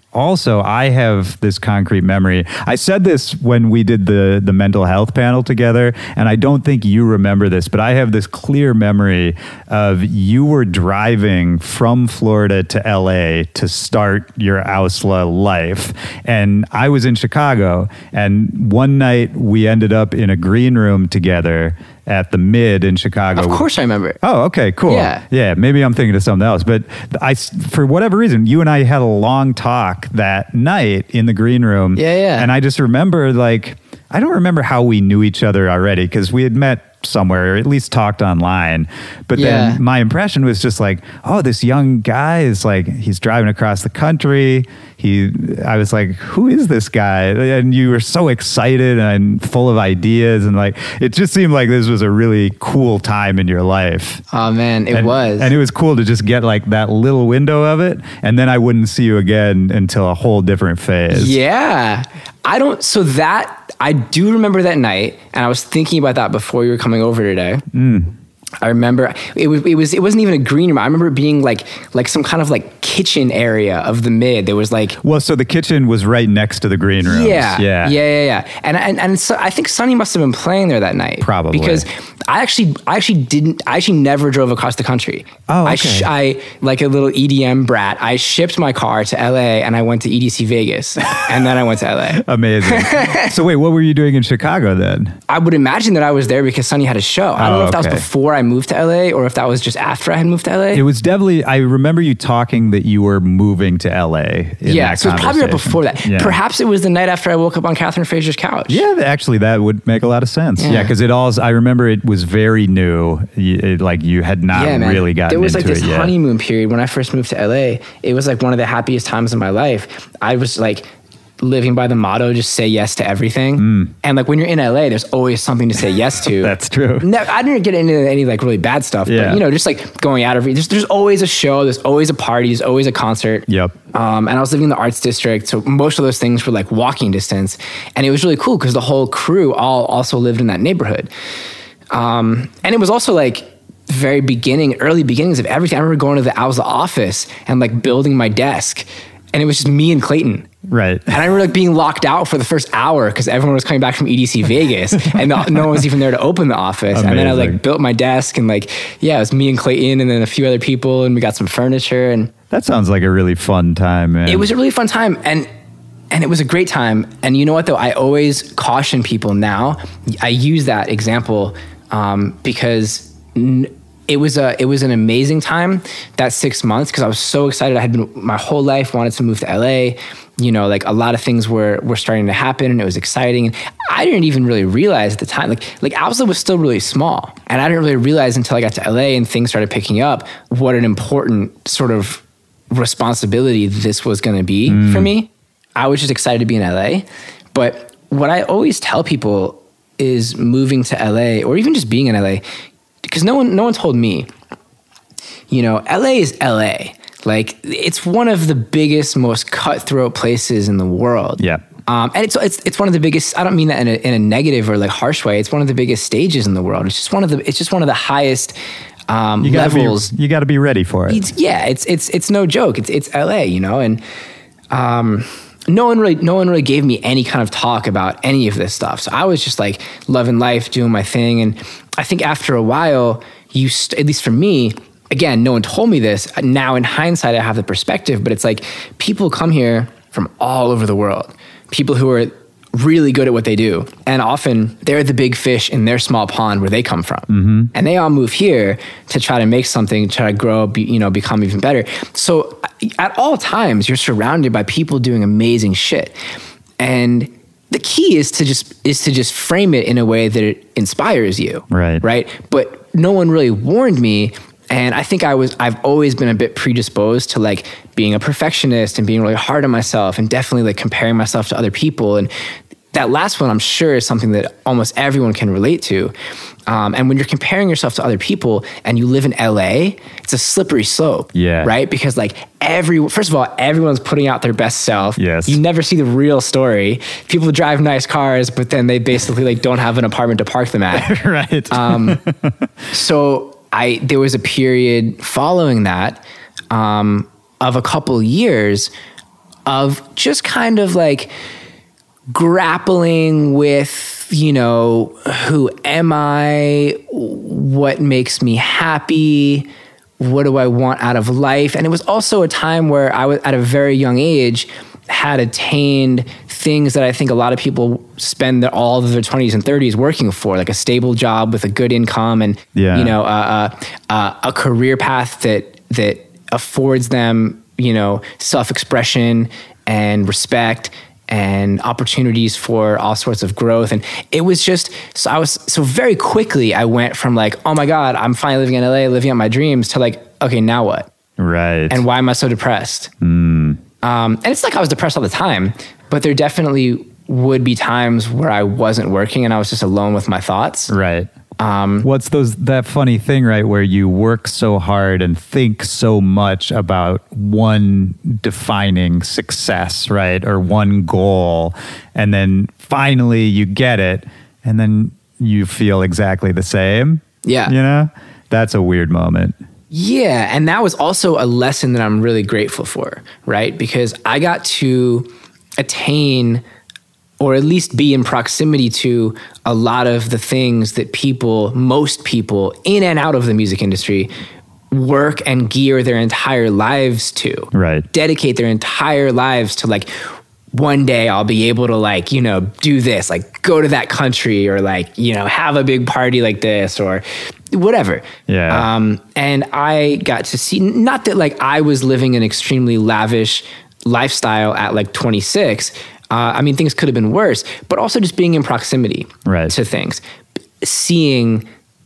Also, I have this concrete memory. I said this when we did the, the mental health panel together, and I don't think you remember this, but I have this clear memory of you were driving from Florida to L A to start your Ausla life. And I was in Chicago, and one night we ended up in a green room together at the Mid in Chicago. Of course I remember. Oh, okay, cool. Yeah. Yeah, maybe I'm thinking of something else. But I, for whatever reason, you and I had a long talk that night in the green room. Yeah, yeah. And I just remember, like, I don't remember how we knew each other already, because we had met somewhere, or at least talked online. But Yeah. then my impression was just like, oh, this young guy is like, he's driving across the country. He, I was like, who is this guy? And you were so excited and full of ideas. And like, it just seemed like this was a really cool time in your life. Oh man, it and, was. And it was cool to just get like that little window of it. And then I wouldn't see you again until a whole different phase. Yeah. I don't, so that, I do remember that night, and I was thinking about that before you were coming over today. Mm. I remember it was, it was, it wasn't even a green room. I remember it being like, like some kind of like kitchen area of the Mid. There was like, well, so the kitchen was right next to the green rooms. yeah, Yeah. yeah, yeah, yeah. And, and, and so I think Sonny must have been playing there that night. Probably. Because I actually, I actually didn't, I actually never drove across the country. Oh, okay. I, sh- I, like a little E D M brat, I shipped my car to L A and I went to E D C Vegas and then I went to L A. Amazing. So wait, what were you doing in Chicago then? I would imagine that I was there because Sonny had a show. I don't Oh, know if that okay. was before I moved to L A or if that was just after I had moved to L A. It was definitely, I remember you talking that you were moving to L A. in Yeah, that so it's probably right conversation. before that. Yeah. Perhaps it was the night after I woke up on Catherine Frazier's couch. Yeah, th- actually, that would make a lot of sense. Yeah. Yeah, because it all, I remember it was very new. You- it- like you had not Yeah, man. really gotten There was like into this it yet. honeymoon period when I first moved to L A. It was like one of the happiest times of my life. I was like living by the motto, just say yes to everything. And like when you're in L A, there's always something to say yes to. That's true. No, I didn't get into any like really bad stuff, Yeah. but you know, just like going out every, there's, there's always a show, there's always a party, there's always a concert. Yep. Um, and I was living in the arts district, so most of those things were like walking distance. And it was really cool because the whole crew all also lived in that neighborhood. Um, and it was also like very beginning, early beginnings of everything. I remember going to the Ausla office and like building my desk, and it was just me and Clayton. Right. And I remember like being locked out for the first hour because everyone was coming back from E D C Vegas and no, no one was even there to open the office. And then I Amazing. like built my desk and like, yeah, it was me and Clayton and then a few other people, and we got some furniture, and That sounds like a really fun time, man. it was a really fun time. And and it was a great time. And you know what though? I always caution people now. I use that example um, because n- it was a it was an amazing time, that six months, because I was so excited. I had been my whole life wanted to move to L A. You know, like a lot of things were were starting to happen, and it was exciting. And I didn't even really realize at the time, like like Ausla was still really small, and I didn't really realize until I got to L A and things started picking up what an important sort of responsibility this was going to be mm. for me. I was just excited to be in L A. But what I always tell people is moving to L A, or even just being in L A, because no one no one told me, you know, L A is L A. Like, it's one of the biggest, most cutthroat places in the world. Yeah. Um, and it's it's it's one of the biggest. I don't mean that in a, in a negative or like harsh way. It's one of the biggest stages in the world. It's just one of the. It's just one of the highest um, you gotta levels. Be, you got to be ready for it. It's, yeah, it's it's it's no joke. It's it's L A, you know, and um, no one really no one really gave me any kind of talk about any of this stuff. So I was just like loving life, doing my thing, and I think after a while, you st- at least for me. Again, no one told me this. Now in hindsight, I have the perspective, but it's like people come here from all over the world. People who are really good at what they do. And often they're the big fish in their small pond where they come from. Mm-hmm. And they all move here to try to make something, try to grow, be, you know, become even better. So at all times, you're surrounded by people doing amazing shit. And the key is to just is to just frame it in a way that it inspires you. Right. Right. But no one really warned me. And I think I was, I've always been a bit predisposed to like being a perfectionist and being really hard on myself and definitely like comparing myself to other people. And that last one, I'm sure, is something that almost everyone can relate to. Um, and when you're comparing yourself to other people and you live in L A, it's a slippery slope. Yeah. Right? Because like every, first of all, everyone's putting out their best self. Yes. You never see the real story. People drive nice cars, but then they basically like don't have an apartment to park them at. Right. Um, so I there was a period following that um, of a couple years of just kind of like grappling with, you know, who am I? What makes me happy? What do I want out of life? And it was also a time where I was at a very young age, had attained things that I think a lot of people spend their, all of their twenties and thirties working for, like a stable job with a good income and, yeah. you know, uh, uh, uh, a career path that, that affords them, you know, self-expression and respect and opportunities for all sorts of growth. And it was just, so I was, so very quickly I went from like, oh my God, I'm finally living in L A, living out my dreams, to like, okay, now what? Right. And why am I so depressed? Mm. Um, and it's like I was depressed all the time, but there definitely would be times where I wasn't working and I was just alone with my thoughts. Right. Um, What's those that funny thing, right, where you work so hard and think so much about one defining success, right, or one goal, and then finally you get it, and then you feel exactly the same. Yeah. You know? That's a weird moment. Yeah, and that was also a lesson that I'm really grateful for, right? Because I got to attain, or at least be in proximity to, a lot of the things that people, most people in and out of the music industry, work and gear their entire lives to. Right. Dedicate their entire lives to, like, one day I'll be able to, like, you know, do this, like go to that country, or like, you know, have a big party like this, or whatever. Yeah. Um, and I got to see, not that like I was living an extremely lavish lifestyle at like twenty-six. Uh, I mean, things could have been worse, but also just being in proximity right. to things, seeing,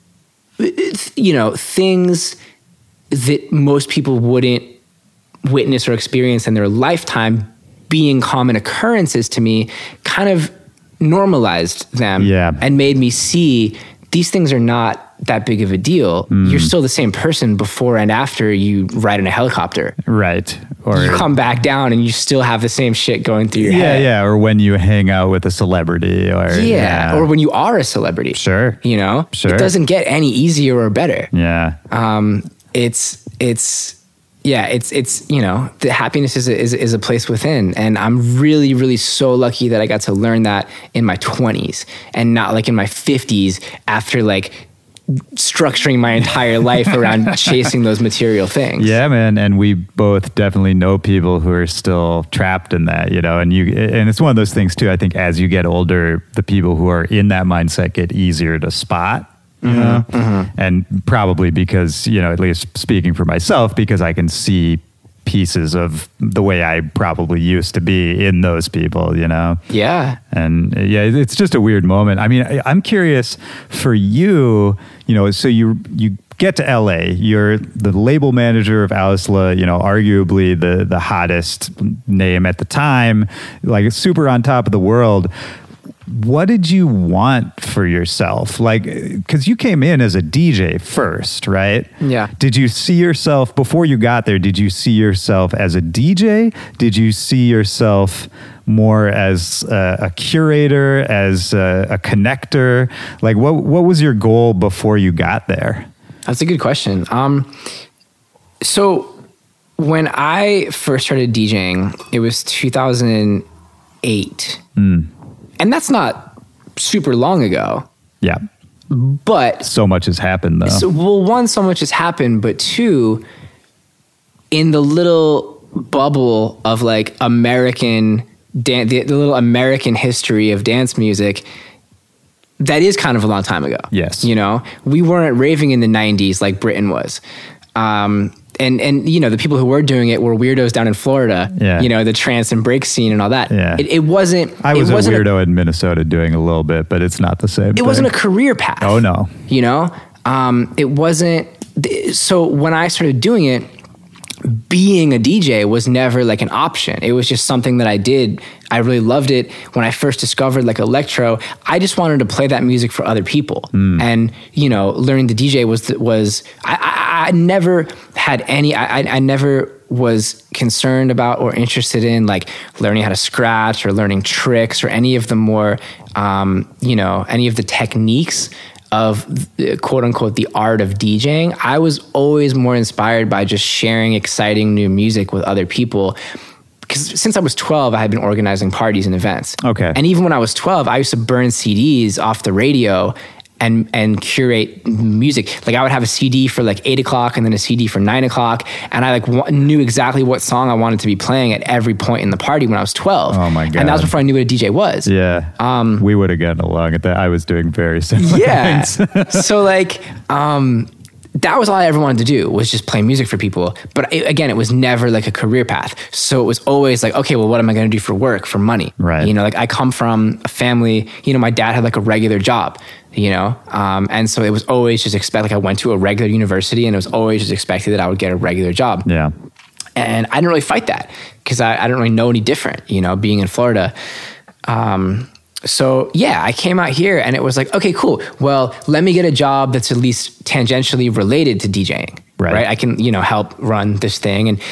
you know, things that most people wouldn't witness or experience in their lifetime being common occurrences to me, kind of normalized them yeah. and made me see these things are not that big of a deal. Mm. You're still the same person before and after you ride in a helicopter. Right. Or you come back down and you still have the same shit going through your yeah, head. Yeah, yeah. Or when you hang out with a celebrity, or yeah. yeah, or when you are a celebrity. Sure. You know? Sure. It doesn't get any easier or better. Yeah. Um, it's, it's, yeah, it's, it's, you know, the happiness is a, is, is a place within. And I'm really, really so lucky that I got to learn that in my twenties and not like in my fifties after like structuring my entire life around chasing those material things. Yeah, man. And we both definitely know people who are still trapped in that, you know, and you, and it's one of those things too. I think as you get older, the people who are in that mindset get easier to spot. You mm-hmm, know? mm-hmm. And probably because, you know, at least speaking for myself, because I can see pieces of the way I probably used to be in those people, you know? Yeah. And yeah, it's just a weird moment. I mean, I, I'm curious for you, you know, so you, you get to L A, you're the label manager of Aisla, you know, arguably the, the hottest name at the time, like super on top of the world. What did you want for yourself? Like, because you came in as a D J first, right? Yeah. Did you see yourself, before you got there, did you see yourself as a D J? Did you see yourself more as a, a curator, as a, a connector? Like, what what was your goal before you got there? That's a good question. Um, so when I first started DJing, it was two thousand eight. Mm. And that's not super long ago. Yeah. But so much has happened, though. So, well, one, so much has happened, but two, in the little bubble of like American dan- the, the little American history of dance music, that is kind of a long time ago. Yes. You know, we weren't raving in the nineties like Britain was. Um, And, and you know, the people who were doing it were weirdos down in Florida, yeah. you know, the trance and break scene and all that. Yeah. It, it wasn't... I was it wasn't a weirdo a, in Minnesota doing a little bit, but it's not the same It thing. wasn't a career path. Oh, no. You know? Um, it wasn't... So when I started doing it, being a D J was never like an option. It was just something that I did. I really loved it. When I first discovered like electro, I just wanted to play that music for other people. Mm. And, you know, learning the D J was, was I, I, I never had any, I, I never was concerned about or interested in like learning how to scratch or learning tricks or any of the more, um, you know, any of the techniques of quote unquote the art of DJing. I was always more inspired by just sharing exciting new music with other people, because since I was twelve, I had been organizing parties and events. Okay. And even when I was twelve, I used to burn C Ds off the radio and and curate music. Like I would have a C D for like eight o'clock and then a C D for nine o'clock. And I like w- knew exactly what song I wanted to be playing at every point in the party when I was twelve. Oh my God. And that was before I knew what a D J was. Yeah. Um, we would have gotten along at that. I was doing very similar Yeah. things. So like, um, that was all I ever wanted to do, was just play music for people. But it, again, it was never like a career path. So it was always like, okay, well, what am I going to do for work, for money? Right. You know, like I come from a family, you know, my dad had like a regular job, you know? Um, and so it was always just expect, like I went to a regular university and it was always just expected that I would get a regular job. Yeah. And I didn't really fight that because I, I didn't really know any different, you know, being in Florida. Um, So yeah, I came out here and it was like, okay, cool. Well, let me get a job that's at least tangentially related to DJing, right? right? I can, you know, help run this thing. And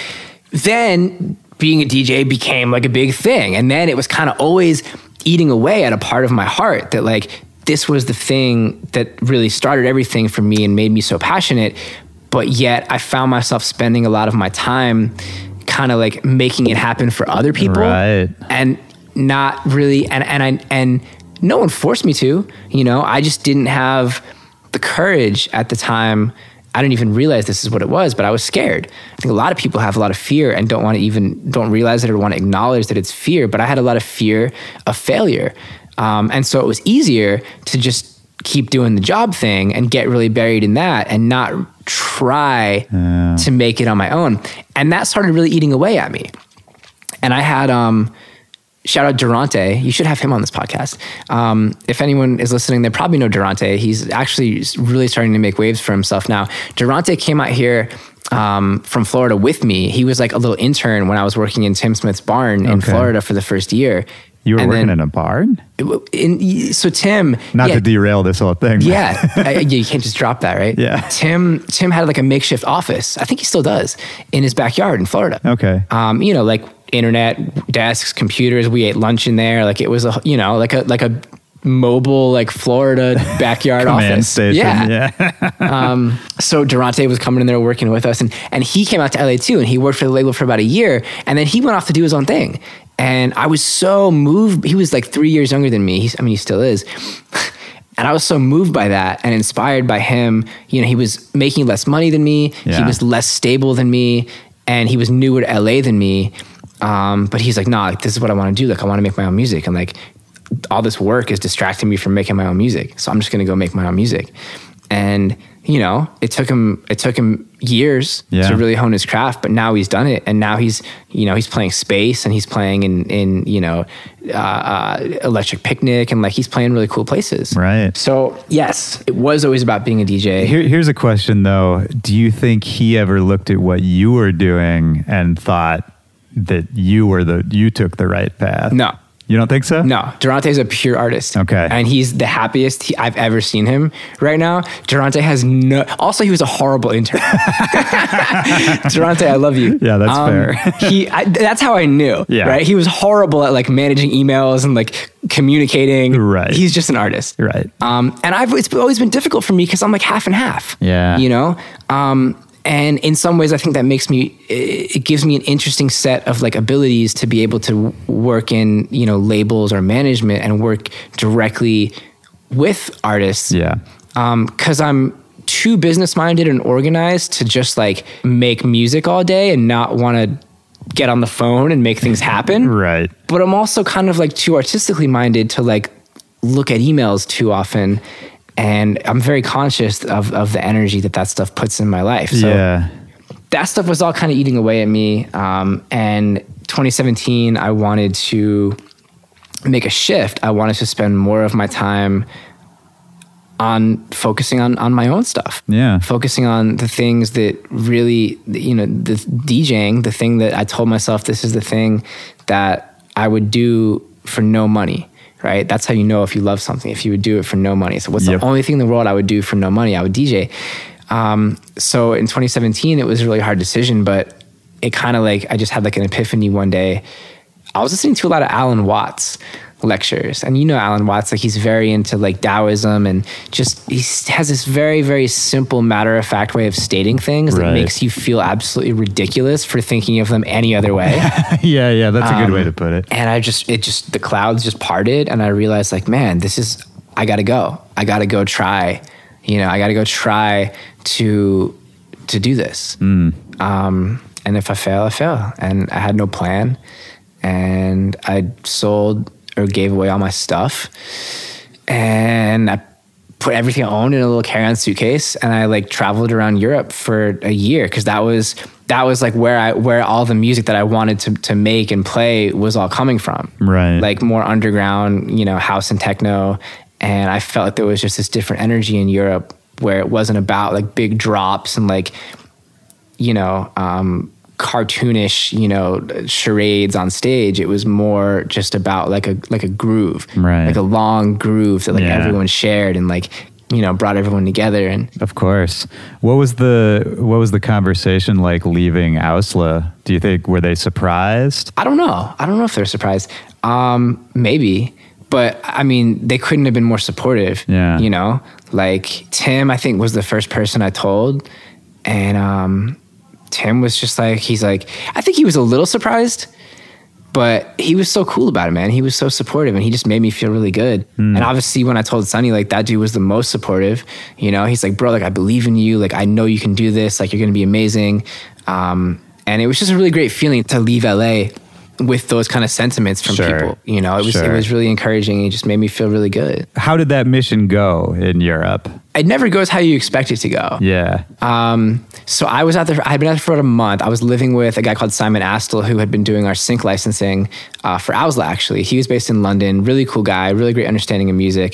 then being a D J became like a big thing. And then it was kind of always eating away at a part of my heart that like, this was the thing that really started everything for me and made me so passionate. But yet I found myself spending a lot of my time kind of like making it happen for other people. Right. And not really, and and I and no one forced me to, you know, I just didn't have the courage at the time. I didn't even realize this is what it was, but I was scared. I think a lot of people have a lot of fear and don't want to even, don't realize it or want to acknowledge that it's fear, but I had a lot of fear of failure. Um, and so it was easier to just keep doing the job thing and get really buried in that and not try yeah. to make it on my own. And that started really eating away at me. And I had, um, shout out Durante. You should have him on this podcast. Um, if anyone is listening, they probably know Durante. He's actually really starting to make waves for himself now. Durante came out here um, from Florida with me. He was like a little intern when I was working in Tim Smith's barn in Okay. Florida for the first year. You were And working then, in a barn? in, so Tim... Not yeah, to derail this whole thing. but- yeah, I, you can't just drop that, right? Yeah. Tim Tim had like a makeshift office. I think he still does in his backyard in Florida. Okay. Um, you know, like internet desks, computers. We ate lunch in there. Like it was a, you know, like a like a mobile like Florida backyard Command office. station. Yeah. Yeah. um, so Durante was coming in there working with us, and and he came out to L A too, and he worked for the label for about a year, and then he went off to do his own thing. And I was so moved. He was like three years younger than me. He's, I mean, he still is. And I was so moved by that and inspired by him. You know, he was making less money than me. Yeah. He was less stable than me, and he was newer to L A than me. Um, but he's like, nah, like, this is what I want to do. Like, I want to make my own music. And like, all this work is distracting me from making my own music. So I'm just going to go make my own music. And, you know, it took him, it took him years yeah. to really hone his craft, but now he's done it. And now he's, you know, he's playing Space, and he's playing in, in, you know, uh, uh, Electric Picnic, and like, he's playing really cool places. Right. So yes, it was always about being a D J. Here, here's a question though. Do you think he ever looked at what you were doing and thought that you were the, you took the right path? No. You don't think so? No, Durante's a pure artist. Okay. And he's the happiest he, I've ever seen him right now. Durante has no, also he was a horrible intern. Durante, I love you. Yeah, that's fair. he, I, that's how I knew, Yeah. right? He was horrible at like managing emails and like communicating. Right. He's just an artist. Right. Um, and I've, it's always been difficult for me because I'm like half and half. Yeah. You know? Um, And in some ways, I think that makes me, it gives me an interesting set of like abilities to be able to work in, you know, labels or management and work directly with artists. Yeah. Um, 'cause I'm too business minded and organized to just like make music all day and not want to get on the phone and make things happen. Right. But I'm also kind of like too artistically minded to like look at emails too often. And I'm very conscious of, of the energy that that stuff puts in my life. So yeah. that stuff was all kind of eating away at me. Um, and twenty seventeen, I wanted to make a shift. I wanted to spend more of my time on focusing on, on my own stuff. Yeah. Focusing on the things that really, you know, the DJing, the thing that I told myself, this is the thing that I would do for no money. Right? That's how you know if you love something, if you would do it for no money. So what's Yep. the only thing in the world I would do for no money? I would D J. Um, so in twenty seventeen, it was a really hard decision, but it kind of like, I just had like an epiphany one day. I was listening to a lot of Alan Watts, lectures. And you know Alan Watts, like he's very into like Taoism, and just he has this very, very simple, matter-of-fact way of stating things that Right. makes you feel absolutely ridiculous for thinking of them any other way. yeah, yeah, that's a good Um, way to put it. And I just, it just, the clouds just parted, and I realized like, man, this is, I gotta go. I gotta go try, you know, I gotta go try to, to do this. Mm. Um, and if I fail, I fail. And I had no plan. And I sold or gave away all my stuff. And I put everything I owned in a little carry-on suitcase, and I like traveled around Europe for a year, because that was that was like where I where all the music that I wanted to to make and play was all coming from. Right. Like more underground, you know, house and techno. And I felt like there was just this different energy in Europe where it wasn't about like big drops and like, you know, um, cartoonish, you know, charades on stage. It was more just about like a like a groove, Right. like a long groove that like Yeah. everyone shared and like, you know, brought everyone together. And Of course. What was the what was the conversation like leaving Ausla? Do you think, were they surprised? I don't know. I don't know if they're surprised. Um, maybe. But I mean, they couldn't have been more supportive. Yeah. You know, like Tim, I think, was the first person I told. And um, Tim was just like, he's like, I think he was a little surprised, but he was so cool about it, man. He was so supportive, and he just made me feel really good. Mm. And obviously when I told Sonny, like that dude was the most supportive, you know, he's like, bro, like I believe in you. Like, I know you can do this. Like, you're going to be amazing. Um, and it was just a really great feeling to leave L A with those kind of sentiments from Sure. people. You know, it was, Sure. it was really encouraging. It just made me feel really good. How did that mission go in Europe? It never goes how you expect it to go. Yeah. Um, so I was out there, I had been out there for about a month. I was living with a guy called Simon Astle, who had been doing our sync licensing uh, for Ausla, actually. He was based in London, really cool guy, really great understanding of music.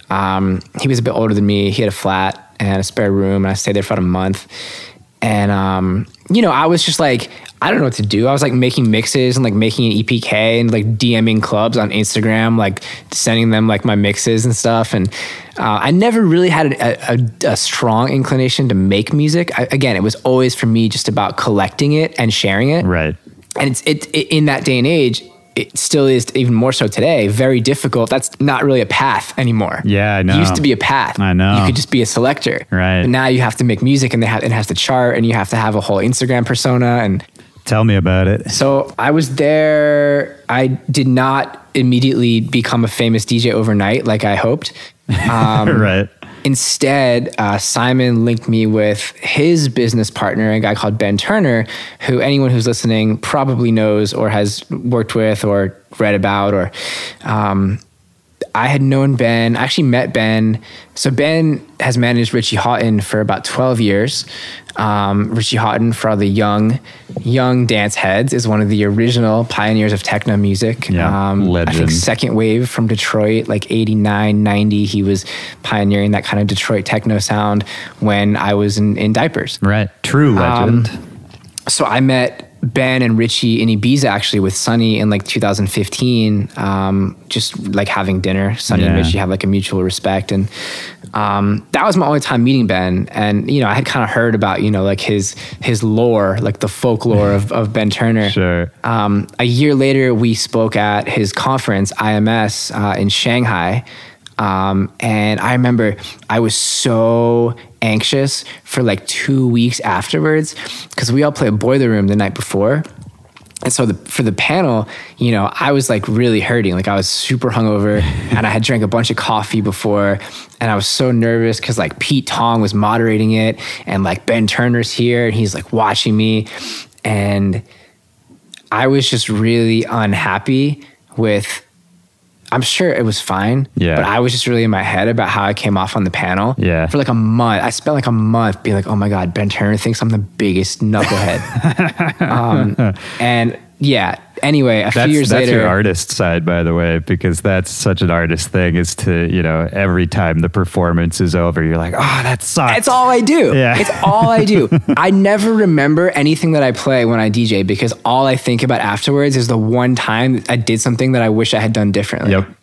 Um, he was a bit older than me. He had a flat and a spare room, and I stayed there for about a month. And, um, you know, I was just like, I don't know what to do. I was like making mixes and like making an E P K and like DMing clubs on Instagram, like sending them like my mixes and stuff. And uh, I never really had a, a, a strong inclination to make music. I, again, it was always for me just about collecting it and sharing it. Right. And it's it, it in that day and age, it still is, even more so today, very difficult. That's not really a path anymore. Yeah, I know. It used to be a path. I know. You could just be a selector. Right. But now you have to make music, and they have, it has to chart, and you have to have a whole Instagram persona. And Tell me about it. so I was there. I did not immediately become a famous D J overnight like I hoped. Um, right. Instead, uh, Simon linked me with his business partner, a guy called Ben Turner, who anyone who's listening probably knows or has worked with or read about. Or um, I had known Ben. I actually met Ben. So Ben has managed Richie Houghton for about twelve years. Um, Richie Houghton, for all the young, young dance heads, is one of the original pioneers of techno music. Yeah, um, I legend. think second wave from Detroit, like eighty-nine, ninety. He was pioneering that kind of Detroit techno sound when I was in, in diapers. Right. True legend. Um, so I met Ben and Richie in Ibiza, actually, with Sonny in like two thousand fifteen, um, just like having dinner. Sonny and Yeah. Richie have like a mutual respect. And um, that was my only time meeting Ben. And, you know, I had kind of heard about, you know, like his his lore, like the folklore of, of Ben Turner. Sure. Um, a year later, we spoke at his conference, I M S, uh, in Shanghai. Um, and I remember I was so anxious for like two weeks afterwards, because we all played Boiler Room the night before. And so the, for the panel, you know, I was like really hurting. Like I was super hungover and I had drank a bunch of coffee before, and I was so nervous because like Pete Tong was moderating it, and like Ben Turner's here and he's like watching me. And I was just really unhappy with, I'm sure it was fine, Yeah. but I was just really in my head about how I came off on the panel. Yeah. For like a month. I spent like a month being like, oh my God, Ben Turner thinks I'm the biggest knucklehead. um, and yeah, anyway, a That's, few years that's later. your artist side, by the way, because that's such an artist thing, is to, you know, every time the performance is over, you're like, oh, that sucks. It's all I do. Yeah. It's all I do. I never remember anything that I play when I D J, because all I think about afterwards is the one time I did something that I wish I had done differently. Yep.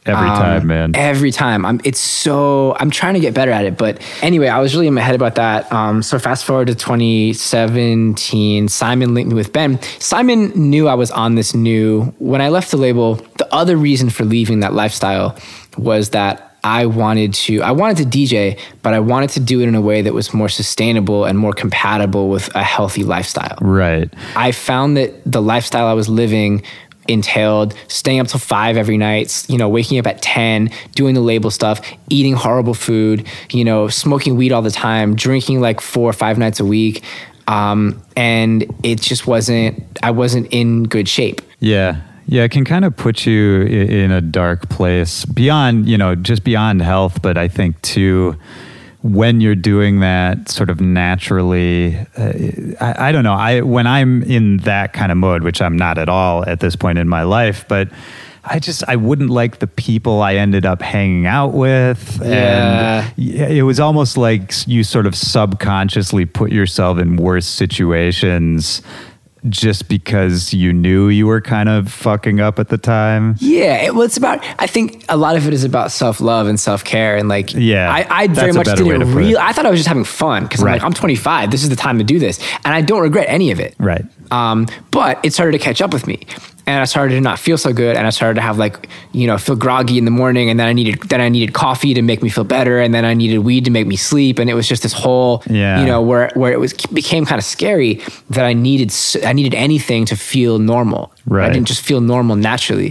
Every Um, time, man. Every time. I'm, it's so, I'm trying to get better at it. But anyway, I was really in my head about that. Um, so fast forward to twenty seventeen, Simon linked me with Ben. Simon knew I was on this new, when I left the label, the other reason for leaving that lifestyle was that I wanted to, I wanted to D J, but I wanted to do it in a way that was more sustainable and more compatible with a healthy lifestyle. Right. I found that the lifestyle I was living entailed staying up till five every night, you know, waking up at ten, doing the label stuff, eating horrible food, you know, smoking weed all the time, drinking like four or five nights a week. Um, and it just wasn't, I wasn't in good shape. Yeah. Yeah, it can kind of put you i- in a dark place beyond, you know, just beyond health. But I think too, when you're doing that sort of naturally, uh, I, I don't know. I when I'm in that kind of mode, which I'm not at all at this point in my life, but I just I wouldn't like the people I ended up hanging out with, Yeah. and it was almost like you sort of subconsciously put yourself in worse situations just because you knew you were kind of fucking up at the time. Yeah, it, well, it's about, I think a lot of it is about self-love and self-care. And like, Yeah, I, I very that's a much better way to didn't put it. real. I thought I was just having fun because I'm Right. like, I'm twenty-five. This is the time to do this. And I don't regret any of it. Right. Um, but it started to catch up with me. And I started to not feel so good, and I started to have like, you know, feel groggy in the morning, and then I needed then I needed coffee to make me feel better, and then I needed weed to make me sleep, and it was just this whole, Yeah. you know, where where it was became kind of scary that I needed s- I needed anything to feel normal. Right. I didn't just feel normal naturally.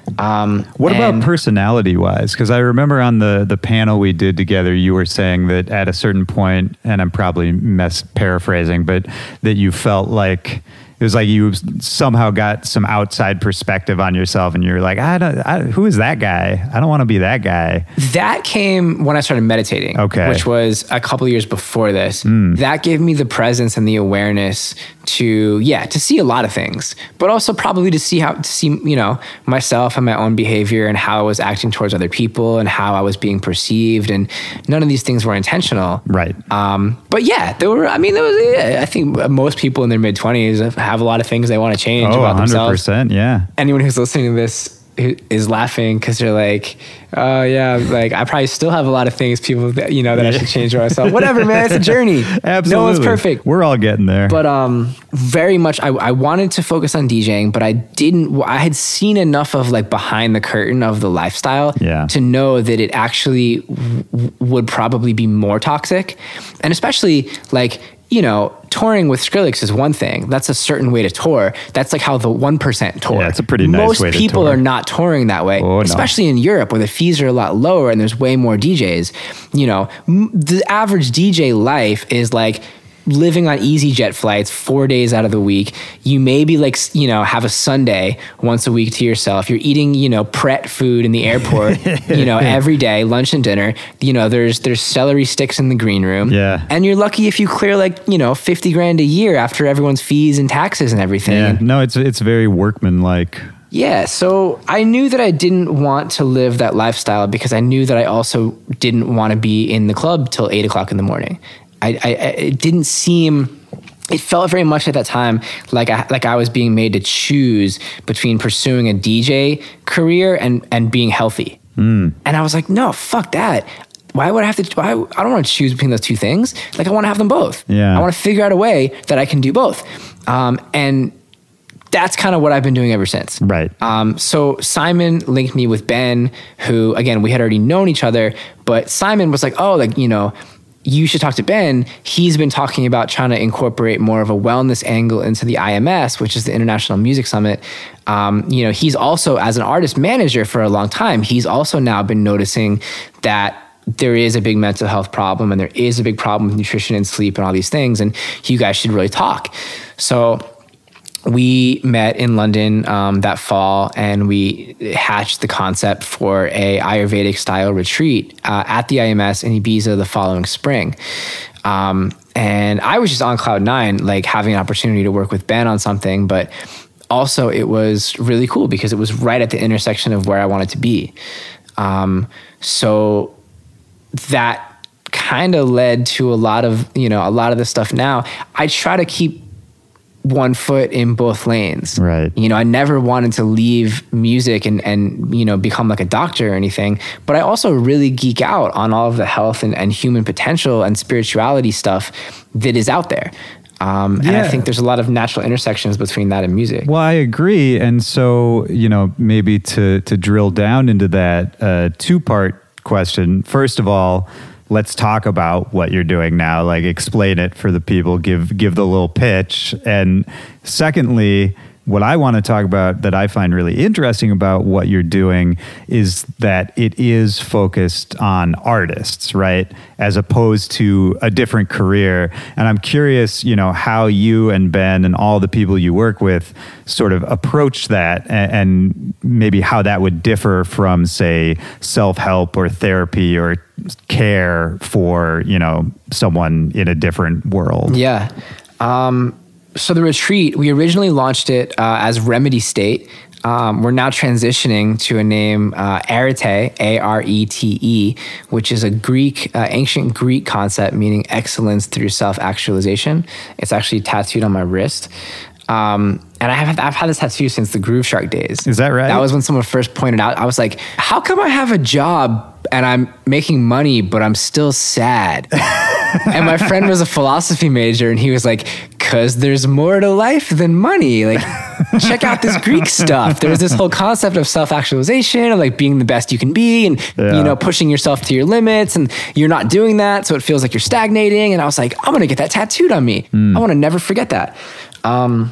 Um, What about and- personality wise? Because I remember on the, the panel we did together, you were saying that at a certain point, and I'm probably mess paraphrasing, but that you felt like it was like you somehow got some outside perspective on yourself, and you're like, I don't, I, who is that guy? I don't want to be that guy. That came when I started meditating, Okay. which was a couple years before this. That gave me the presence and the awareness to, yeah, to see a lot of things, but also probably to see how, to see, you know, myself and my own behavior and how I was acting towards other people and how I was being perceived. And none of these things were intentional. Right. Um, but yeah, there were, I mean, there was, yeah, I think most people in their mid twenties have a lot of things they want to change Oh, about one hundred themselves. percent. Yeah. Anyone who's listening to this who is laughing because they're like, oh yeah, like I probably still have a lot of things people that, you know, that I should change about myself. Whatever, man, it's a journey. Absolutely. No one's perfect. We're all getting there. But um, very much, I, I wanted to focus on DJing, but I didn't. I had seen enough of like behind the curtain of the lifestyle Yeah. to know that it actually w- would probably be more toxic, and especially like, you know, touring with Skrillex is one thing. That's a certain way to tour. That's like how the one percent tour. Yeah, it's a pretty nice Most way to people tour. are not touring that way, Oh, no. especially in Europe where the fees are a lot lower and there's way more D Js. You know, m- the average D J life is like living on EasyJet flights four days out of the week. You maybe like, you know, have a Sunday once a week to yourself. You're eating, you know, Pret food in the airport, you know, every day, lunch and dinner. You know, there's there's celery sticks in the green room. Yeah. And you're lucky if you clear like, you know, fifty grand a year after everyone's fees and taxes and everything. yeah. No, it's it's very workman-like. Yeah, so I knew that I didn't want to live that lifestyle because I knew that I also didn't want to be in the club till eight o'clock in the morning. I, I, it didn't seem, it felt very much at that time like I, like I was being made to choose between pursuing a D J career and, and being healthy. Mm. And I was like, no, fuck that. Why would I have to, why, I don't want to choose between those two things. Like I want to have them both. Yeah. I want to figure out a way that I can do both. Um, and that's kind of what I've been doing ever since. Right. Um, so Simon linked me with Ben, who, again, we had already known each other, but Simon was like, oh, like, you know, you should talk to Ben. He's been talking about trying to incorporate more of a wellness angle into the I M S, which is the International Music Summit. Um, you know, he's also, as an artist manager for a long time, he's also now been noticing that there is a big mental health problem and there is a big problem with nutrition and sleep and all these things. And you guys should really talk. So we met in London um, that fall, and we hatched the concept for a Ayurvedic style retreat uh, at the I M S in Ibiza the following spring. Um, and I was just on cloud nine, like having an opportunity to work with Ben on something, but also it was really cool because it was right at the intersection of where I wanted to be. Um, so that kind of led to a lot of, you know, a lot of the stuff now. I try to keep one foot in both lanes. Right. You know, I never wanted to leave music and, and, you know, become like a doctor or anything, but I also really geek out on all of the health and, and human potential and spirituality stuff that is out there. Um, and Yeah. I think there's a lot of natural intersections between that and music. Well, I agree. And so, you know, maybe to, to drill down into that uh, two-part question, first of all, let's talk about what you're doing now. Like, explain it for the people, give give the little pitch. And secondly, what I want to talk about that I find really interesting about what you're doing is that it is focused on artists, right? As opposed to a different career. And I'm curious, you know, how you and Ben and all the people you work with sort of approach that, and, and maybe how that would differ from, say, self-help or therapy or care for, you know, someone in a different world. Yeah. Um, so the retreat, we originally launched it uh, as Remedy State. Um, we're now transitioning to a name, uh, Arete, A R E T E, which is a Greek, uh, ancient Greek concept meaning excellence through self-actualization. It's actually tattooed on my wrist. Um, and I have, I've had this tattoo since the Groove Shark days. Is that right? That was when someone first pointed out. I was like, how come I have a job and I'm making money, but I'm still sad? And my friend was a philosophy major, and he was like, cause there's more to life than money. Like, check out this Greek stuff. There's this whole concept of self-actualization, of like being the best you can be, and, Yeah. you know, pushing yourself to your limits, and you're not doing that. So it feels like you're stagnating. And I was like, I'm going to get that tattooed on me. I want to never forget that. Um,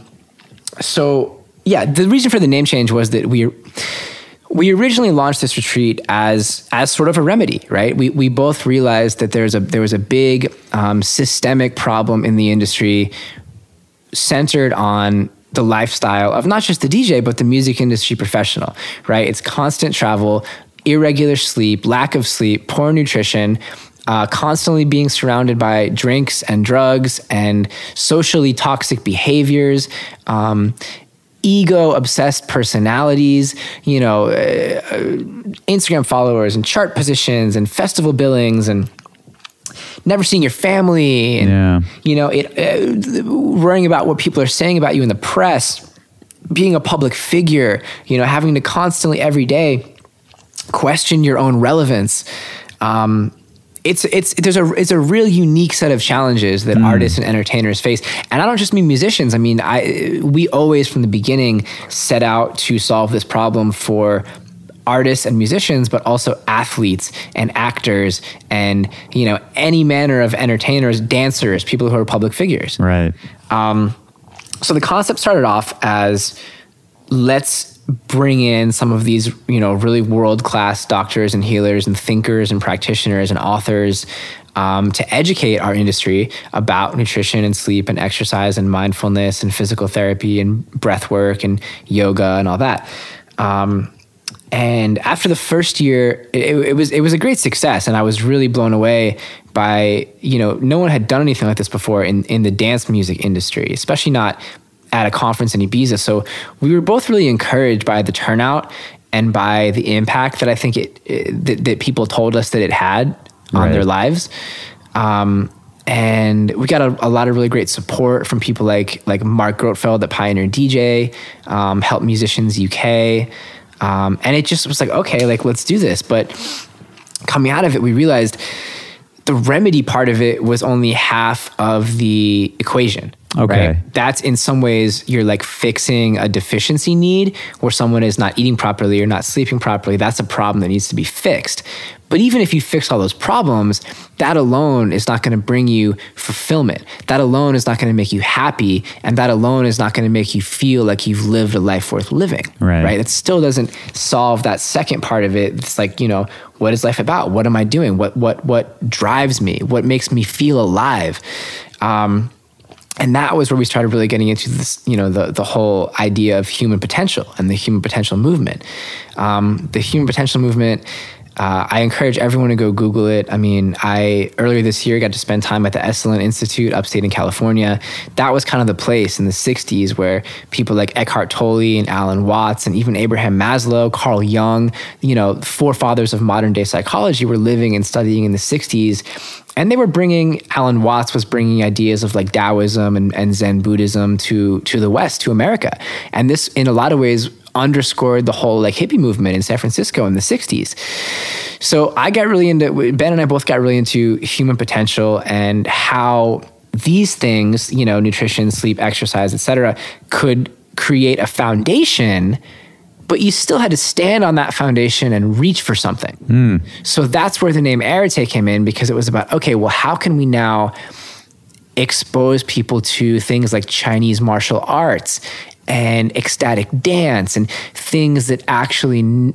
so yeah, the reason for the name change was that we we originally launched this retreat as as sort of a remedy, right? We we both realized that there's a there was a big um, systemic problem in the industry centered on the lifestyle of not just the D J, but the music industry professional, right? It's constant travel, irregular sleep, lack of sleep, poor nutrition, uh, constantly being surrounded by drinks and drugs and socially toxic behaviors, um, ego-obsessed personalities, you know, uh, Instagram followers and chart positions and festival billings and never seeing your family and, Yeah. you know, it uh, worrying about what people are saying about you in the press, being a public figure, you know, having to constantly every day question your own relevance. Um, it's it's there's a it's a real unique set of challenges that mm. artists and entertainers face, and I don't just mean musicians. I mean, I we always from the beginning set out to solve this problem for artists and musicians, but also athletes and actors and, you know, any manner of entertainers, dancers, people who are public figures. Right. Um, so the concept started off as, let's bring in some of these, you know, really world-class doctors and healers and thinkers and practitioners and authors um, to educate our industry about nutrition and sleep and exercise and mindfulness and physical therapy and breath work and yoga and all that. Um, And after the first year, it, it was it was a great success, and I was really blown away by, you know, no one had done anything like this before in, in the dance music industry, especially not at a conference in Ibiza. So we were both really encouraged by the turnout and by the impact that I think it, it that, that people told us that it had on Right. their lives. Um, and we got a, a lot of really great support from people like like Mark Grotfeld at Pioneer D J, um, Help Musicians U K. Um, and it just was like, okay, like, let's do this. But coming out of it, we realized the remedy part of it was only half of the equation. Okay. Right? That's in some ways, you're like fixing a deficiency need where someone is not eating properly or not sleeping properly. That's a problem that needs to be fixed. But even if you fix all those problems, that alone is not going to bring you fulfillment. That alone is not going to make you happy. And that alone is not going to make you feel like you've lived a life worth living. Right. Right? It still doesn't solve that second part of it. It's like, you know, what is life about? What am I doing? What, what, what drives me? What makes me feel alive? Um, And that was where we started really getting into this, you know, the the whole idea of human potential and the human potential movement. Um, the human potential movement Uh, I encourage everyone to go Google it. I mean, I earlier this year got to spend time at the Esalen Institute upstate in California. That was kind of the place in the sixties where people like Eckhart Tolle and Alan Watts and even Abraham Maslow, Carl Jung, you know, forefathers of modern day psychology were living and studying in the sixties. And they were bringing, Alan Watts was bringing ideas of like Taoism and, and Zen Buddhism to, to the West, to America. And this, in a lot of ways, underscored the whole like hippie movement in San Francisco in the sixties. So I got really into, Ben and I both got really into human potential and how these things, you know, nutrition, sleep, exercise, et cetera, could create a foundation, but you still had to stand on that foundation and reach for something. Mm. So that's where the name Arete came in, because it was about, okay, well, how can we now expose people to things like Chinese martial arts and ecstatic dance and things that actually n-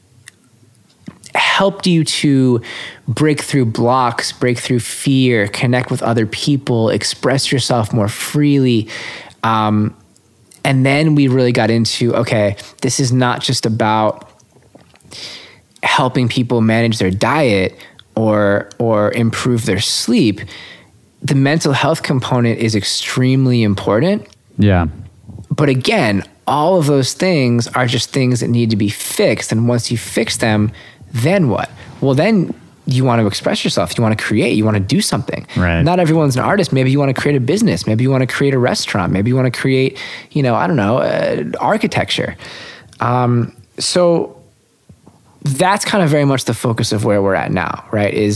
helped you to break through blocks, break through fear, connect with other people, express yourself more freely. Um, and then we really got into, okay, this is not just about helping people manage their diet or or improve their sleep. The mental health component is extremely important. Yeah. But again, all of those things are just things that need to be fixed. And once you fix them, then what? Well, then you want to express yourself. You want to create. You want to do something. Right. Not everyone's an artist. Maybe you want to create a business. Maybe you want to create a restaurant. Maybe you want to create, you know, I don't know, uh, architecture. Um, so that's kind of very much the focus of where we're at now, right? Is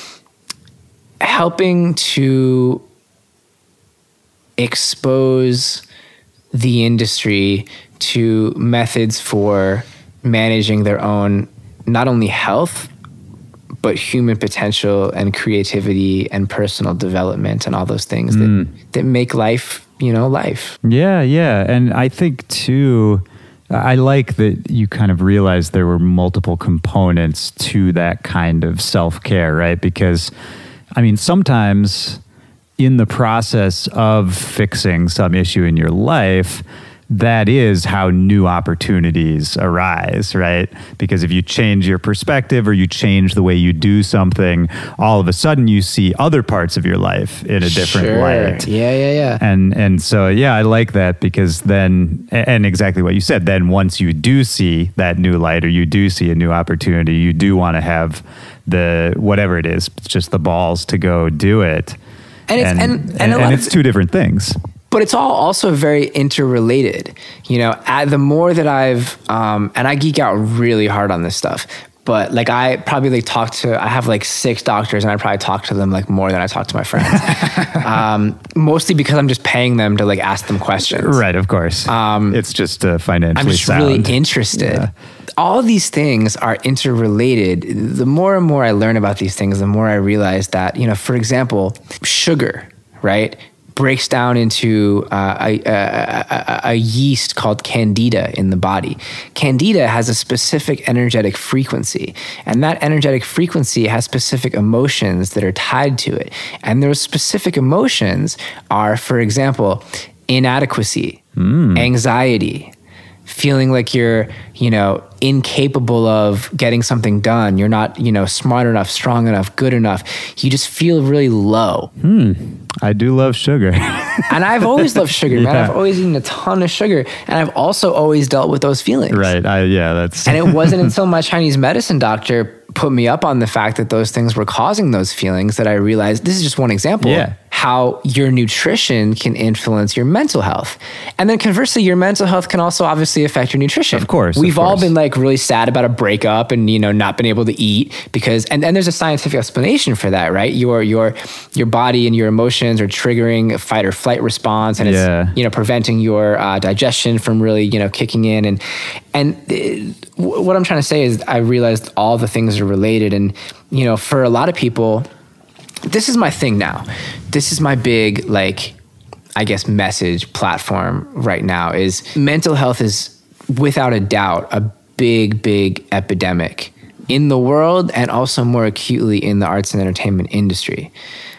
helping to expose the industry to methods for managing their own, not only health, but human potential and creativity and personal development and all those things mm. that, that make life, you know, life. Yeah, yeah. And I think too, I like that you kind of realized there were multiple components to that kind of self-care, right? Because, I mean, sometimes in the process of fixing some issue in your life, that is how new opportunities arise, right? Because if you change your perspective or you change the way you do something, all of a sudden you see other parts of your life in a different sure. light. Yeah, yeah, yeah. And and so, yeah, I like that, because then, and exactly what you said, then once you do see that new light or you do see a new opportunity, you do want to have the, whatever it is, it's just the balls to go do it. And it's, and, and, and, and, and it's two different things. But it's all also very interrelated. You know, at the more that I've, um, and I geek out really hard on this stuff, but like I probably like talk to, I have like six doctors and I probably talk to them like more than I talk to my friends. um, mostly because I'm just paying them to like ask them questions. Right, of course. Um, it's just uh, financially I'm just sound. really interested. Yeah. All of these things are interrelated. The more and more I learn about these things, the more I realize that, you know, for example, sugar, right, breaks down into uh, a, a, a, a yeast called candida in the body. Candida has a specific energetic frequency, and that energetic frequency has specific emotions that are tied to it. And those specific emotions are, for example, inadequacy, mm. anxiety, feeling like you're, you know, incapable of getting something done. You're not, you know, smart enough, strong enough, good enough. You just feel really low. Hmm. I do love sugar. And I've always loved sugar, man. Yeah. I've always eaten a ton of sugar. And I've also always dealt with those feelings. Right. I, yeah, that's... And it wasn't until my Chinese medicine doctor put me up on the fact that those things were causing those feelings that I realized, this is just one example, yeah. how your nutrition can influence your mental health. And then conversely, your mental health can also obviously affect your nutrition. Of course. We've of course. all been like really sad about a breakup and, you know, not been able to eat because, and, and there's a scientific explanation for that, right? Your, your, your body and your emotions are triggering a fight or flight response, and yeah. it's, you know, preventing your uh, digestion from really, you know, kicking in. And, and it, w- what I'm trying to say is I realized all the things are related. And, you know, for a lot of people, this is my thing now. This is my big, like, I guess, message platform right now is mental health is without a doubt a big, big epidemic in the world and also more acutely in the arts and entertainment industry.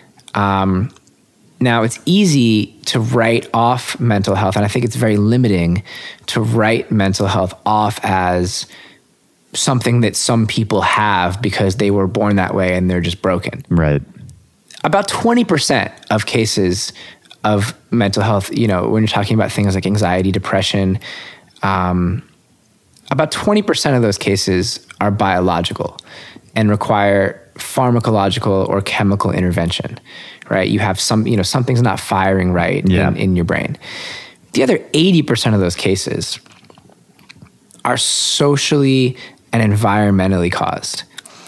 Um, now, it's easy to write off mental health, and I think it's very limiting to write mental health off as something that some people have because they were born that way and they're just broken. Right. About twenty percent of cases of mental health, you know, when you're talking about things like anxiety, depression, um, about twenty percent of those cases are biological and require pharmacological or chemical intervention, right? You have some, you know, something's not firing right yeah. in, in your brain. The other eighty percent of those cases are socially and environmentally caused.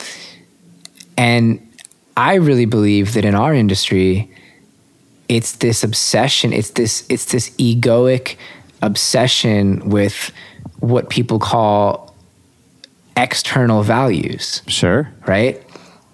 And I really believe that in our industry, it's this obsession, it's this, it's this egoic obsession with what people call external values. Sure. Right?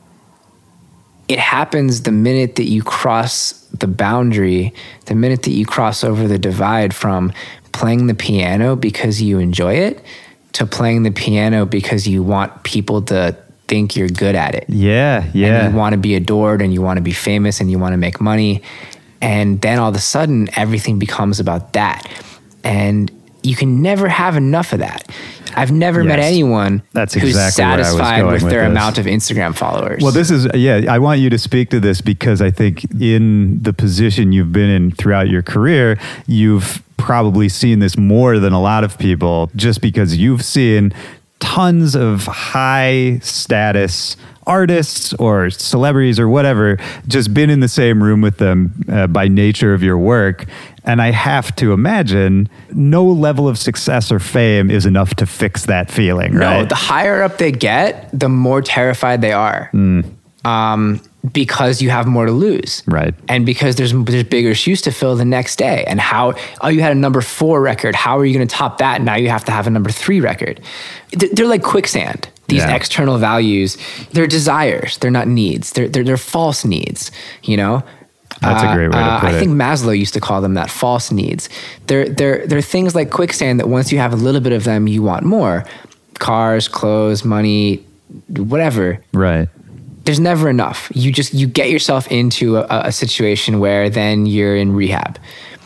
It happens the minute that you cross the boundary, the minute that you cross over the divide from playing the piano because you enjoy it to playing the piano because you want people to think you're good at it. Yeah, yeah. And you want to be adored and you want to be famous and you want to make money. And then all of a sudden, everything becomes about that. And you can never have enough of that. I've never yes. met anyone That's who's exactly satisfied with, with their this. amount of Instagram followers. Well, this is, yeah, I want you to speak to this because I think in the position you've been in throughout your career, you've probably seen this more than a lot of people just because you've seen tons of high status artists or celebrities or whatever, just been in the same room with them uh, by nature of your work. And I have to imagine no level of success or fame is enough to fix that feeling, right? No, the higher up they get, the more terrified they are. Mm. Um, because you have more to lose. Right. And because there's there's bigger shoes to fill the next day. And how, oh, you had a number four record. How are you going to top that? Now you have to have a number three record. They're like quicksand. These yeah. external values, they're desires. They're not needs. They're, they're, they're false needs, you know? That's a great way to uh, put I it. I think Maslow used to call them that, false needs. They're, they're, they're things like quicksand that once you have a little bit of them, you want more. Cars, clothes, money, whatever. Right. There's never enough. You just, you get yourself into a, a situation where then you're in rehab.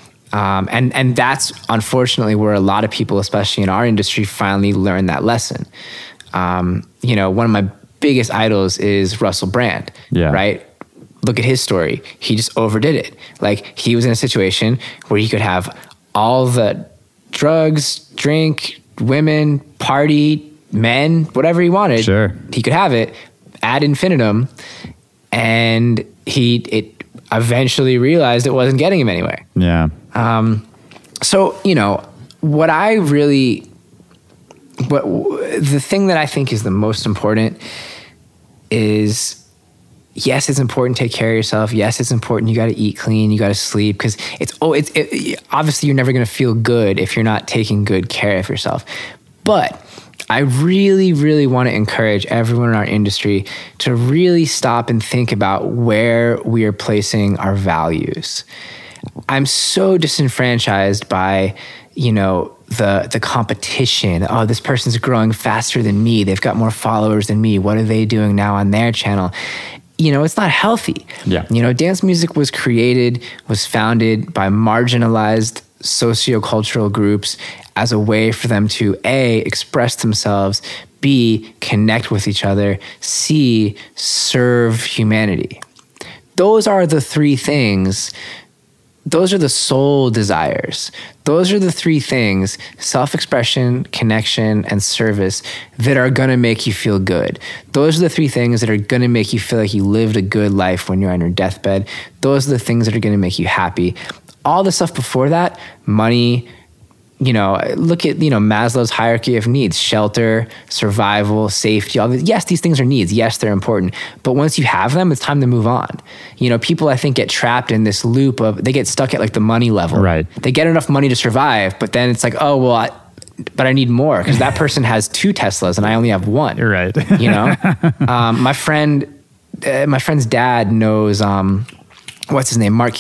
Um, and, and that's unfortunately where a lot of people, especially in our industry, finally learn that lesson. Um, you know, one of my biggest idols is Russell Brand, yeah. right? Look at his story. He just overdid it. Like, he was in a situation where he could have all the drugs, drink, women, party, men, whatever he wanted. Sure. He could have it ad infinitum. And he, it eventually realized it wasn't getting him anywhere. Yeah. Um, so, you know, what I really, what the thing that I think is the most important is, yes, it's important to take care of yourself. Yes, it's important. You got to eat clean. You got to sleep, because it's, oh, it's it, obviously you're never going to feel good if you're not taking good care of yourself. But I really, really want to encourage everyone in our industry to really stop and think about where we are placing our values. I'm so disenfranchised by, you know, the the competition. Oh, this person's growing faster than me. They've got more followers than me. What are they doing now on their channel? You know, it's not healthy. Yeah. You know, dance music was created, was founded by marginalized sociocultural groups as a way for them to A, express themselves, B, connect with each other, C, serve humanity. Those are the three things. Those are the soul desires. Those are the three things, self-expression, connection, and service, that are going to make you feel good. Those are the three things that are going to make you feel like you lived a good life when you're on your deathbed. Those are the things that are going to make you happy. All the stuff before that, money, you know, look at, you know, Maslow's hierarchy of needs, shelter, survival, safety, all this. Yes, these things are needs. Yes, they're important. But once you have them, it's time to move on. You know, people, I think, get trapped in this loop of, they get stuck at like the money level. Right. They get enough money to survive, but then it's like, oh, well, I, but I need more, because that person has two Teslas and I only have one. You're right. You know, um, my friend, uh, my friend's dad knows, um, what's his name? Mark Cuban.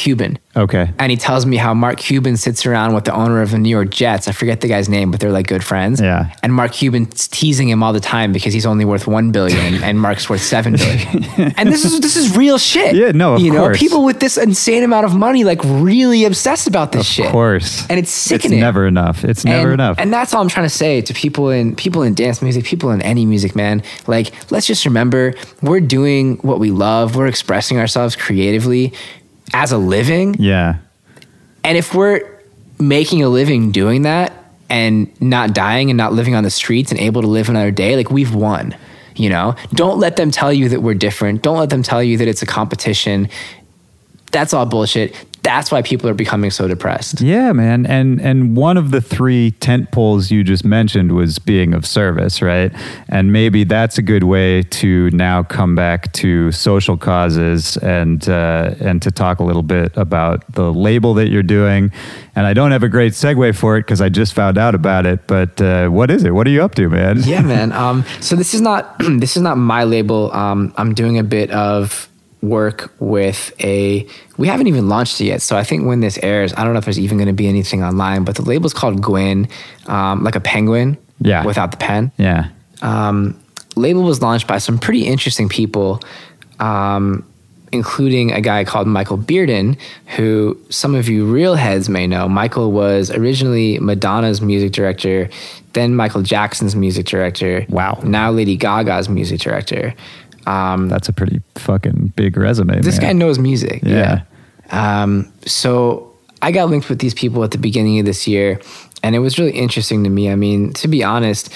Okay. And he tells me how Mark Cuban sits around with the owner of the New York Jets. I forget the guy's name, but they're like good friends. Yeah. And Mark Cuban's teasing him all the time because he's only worth one billion and, and Mark's worth seven billion. And this is this is real shit. Yeah, no, of you know, course. people with this insane amount of money like really obsessed about this Of shit. Of course. And it's sickening. It's never enough. It's never and, enough. And that's all I'm trying to say to people in people in dance music, people in any music, man. Like, let's just remember we're doing what we love. We're expressing ourselves creatively as a living. Yeah. And if we're making a living doing that and not dying and not living on the streets and able to live another day, like we've won, you know? Don't let them tell you that we're different. Don't let them tell you that it's a competition. That's all bullshit. That's why people are becoming so depressed. Yeah, man. And and one of the three tent poles you just mentioned was being of service, right? And maybe that's a good way to now come back to social causes and uh, and to talk a little bit about the label that you're doing. And I don't have a great segue for it because I just found out about it. But uh, what is it? What are you up to, man? Yeah, man. Um, so this is not this is not my label. Um, I'm doing a bit of work with a, we haven't even launched it yet. So I think when this airs, I don't know if there's even going to be anything online, but the label's called Gwyn, um, like a penguin Yeah. without the pen. Yeah. Um, label was launched by some pretty interesting people, um, including a guy called Michael Bearden, who some of you real heads may know. Michael was originally Madonna's music director, then Michael Jackson's music director. Wow. Now Lady Gaga's music director. Um, That's a pretty fucking big resume, this man. guy knows music. Yeah. yeah. Um, so I got linked with these people at the beginning of this year, and it was really interesting to me. I mean, to be honest,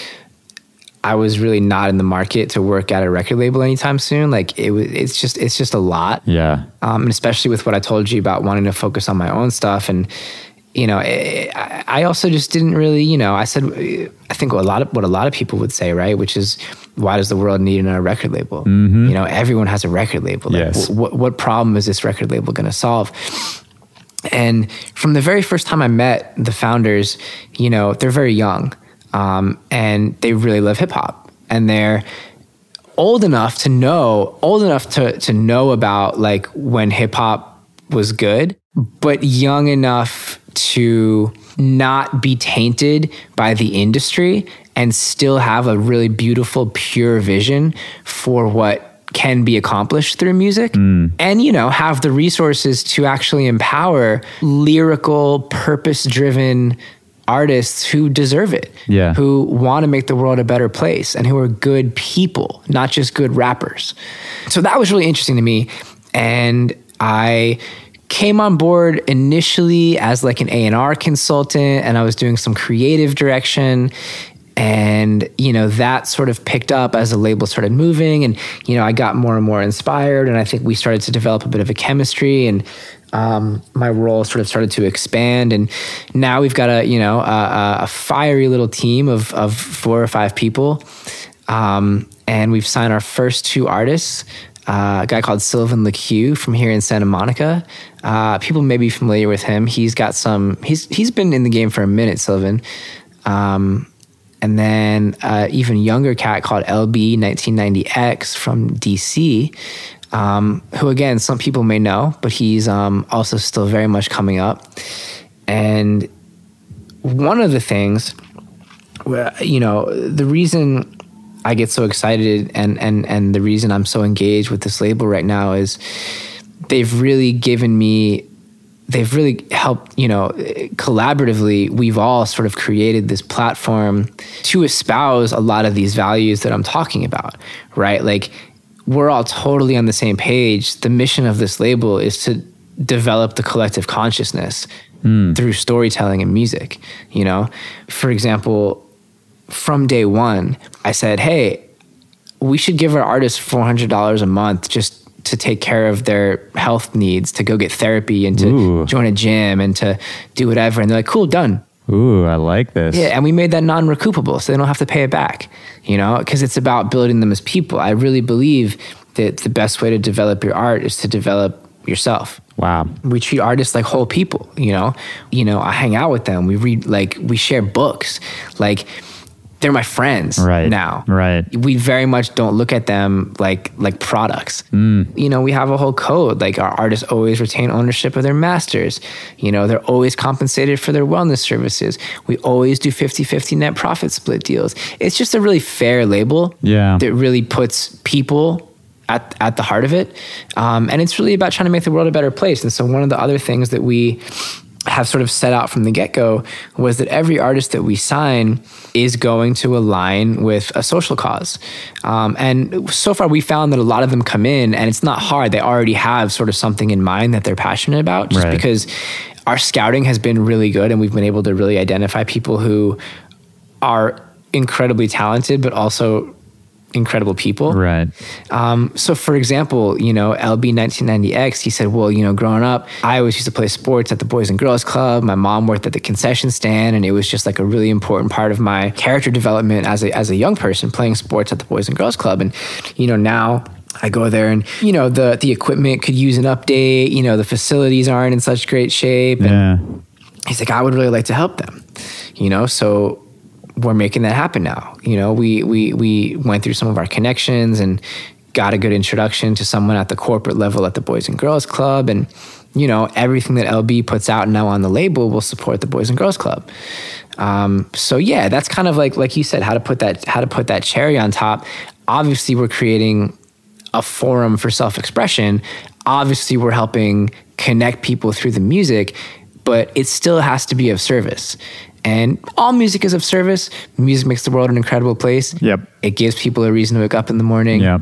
I was really not in the market to work at a record label anytime soon. Like it was, it's just, it's just a lot. Yeah. Um, and especially with what I told you about wanting to focus on my own stuff. And, you know, it, I, I also just didn't really, you know, I said, I think a lot of what a lot of people would say, right? Which is, why does the world need a record label? Mm-hmm. You know, everyone has a record label. Like, Yes. wh- what problem is this record label going to solve? And from the very first time I met the founders, you know, they're very young, um, and they really love hip hop, and they're old enough to know, old enough to to know about like when hip hop was good, but young enough to not be tainted by the industry and still have a really beautiful, pure vision for what can be accomplished through music. Mm. And, you know, have the resources to actually empower lyrical, purpose-driven artists who deserve it, Yeah. who want to make the world a better place and who are good people, not just good rappers. So that was really interesting to me. And I came on board initially as like an A and R consultant, and I was doing some creative direction. And, you know, that sort of picked up as the label started moving, and, you know, I got more and more inspired, and I think we started to develop a bit of a chemistry, and um, my role sort of started to expand. And now we've got a, you know, a, a fiery little team of, of four or five people. Um, and we've signed our first two artists, uh, a guy called Sylvan LeCue from here in Santa Monica. Uh, people may be familiar with him. He's got some, he's, he's been in the game for a minute, Sylvan. Um, And then uh, even younger cat called L B nineteen ninety X from D C, um, who again, some people may know, but he's um, also still very much coming up. And one of the things, where, you know, the reason I get so excited and, and, and the reason I'm so engaged with this label right now is they've really given me they've really helped, you know, collaboratively, we've all sort of created this platform to espouse a lot of these values that I'm talking about, right? Like, we're all totally on the same page. The mission of this label is to develop the collective consciousness mm. through storytelling and music, you know? For example, from day one, I said, hey, we should give our artists four hundred dollars a month just to take care of their health needs, to go get therapy and to Ooh. join a gym and to do whatever. And they're like, cool, done. Ooh, I like this. Yeah, and we made that non-recoupable, so they don't have to pay it back, you know, because it's about building them as people. I really believe that the best way to develop your art is to develop yourself. Wow. We treat artists like whole people, you know. You know, I hang out with them. We read, like, we share books. Like, they're my friends right. now. Right. We very much don't look at them like like products. Mm. You know, we have a whole code. Like our artists always retain ownership of their masters. You know, they're always compensated for their wellness services. We always do fifty-fifty net profit split deals. It's just a really fair label yeah. that really puts people at at the heart of it. Um, and it's really about trying to make the world a better place. And so one of the other things that we have sort of set out from the get-go was that every artist that we sign is going to align with a social cause. Um, and so far we found that a lot of them come in and it's not hard. They already have sort of something in mind that they're passionate about, just right. because our scouting has been really good and we've been able to really identify people who are incredibly talented, but also incredible people. Right. Um, so for example, you know, L B nineteen ninety X, he said, well, you know, growing up, I always used to play sports at the Boys and Girls Club. My mom worked at the concession stand and it was just like a really important part of my character development as a, as a young person, playing sports at the Boys and Girls Club. And, you know, now I go there and, you know, the, the equipment could use an update, you know, the facilities aren't in such great shape. And yeah. he's like, I would really like to help them, you know, so we're making that happen now. You know, we we we went through some of our connections and got a good introduction to someone at the corporate level at the Boys and Girls Club. And, you know, everything that L B puts out now on the label will support the Boys and Girls Club. Um, so yeah, that's kind of like, like you said, how to put that, how to put that cherry on top. Obviously we're creating a forum for self-expression. Obviously we're helping connect people through the music, but it still has to be of service. And all music is of service. Music makes the world an incredible place. Yep. It gives people a reason to wake up in the morning. Yep.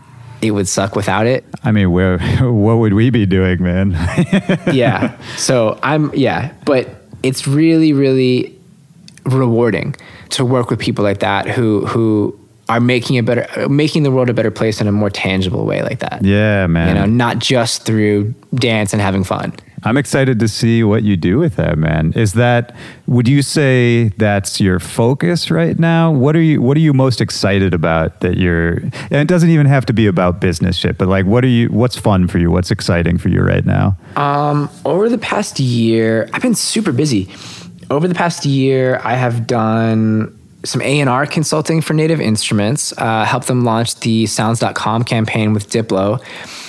It would suck without it. I mean, where, what would we be doing, man? Yeah. So I'm, yeah, but it's really, really rewarding to work with people like that who, who are making a better, making the world a better place in a more tangible way like that. Yeah, man. You know, not just through dance and having fun. I'm excited to see what you do with that, man. Is that, would you say that's your focus right now? What are you, what are you most excited about that you're, and it doesn't even have to be about business shit, but like, what are you, what's fun for you? What's exciting for you right now? Um, over the past year, I've been super busy. Over the past year, I have done some A and R consulting for Native Instruments, uh, helped them launch the sounds dot com campaign with Diplo.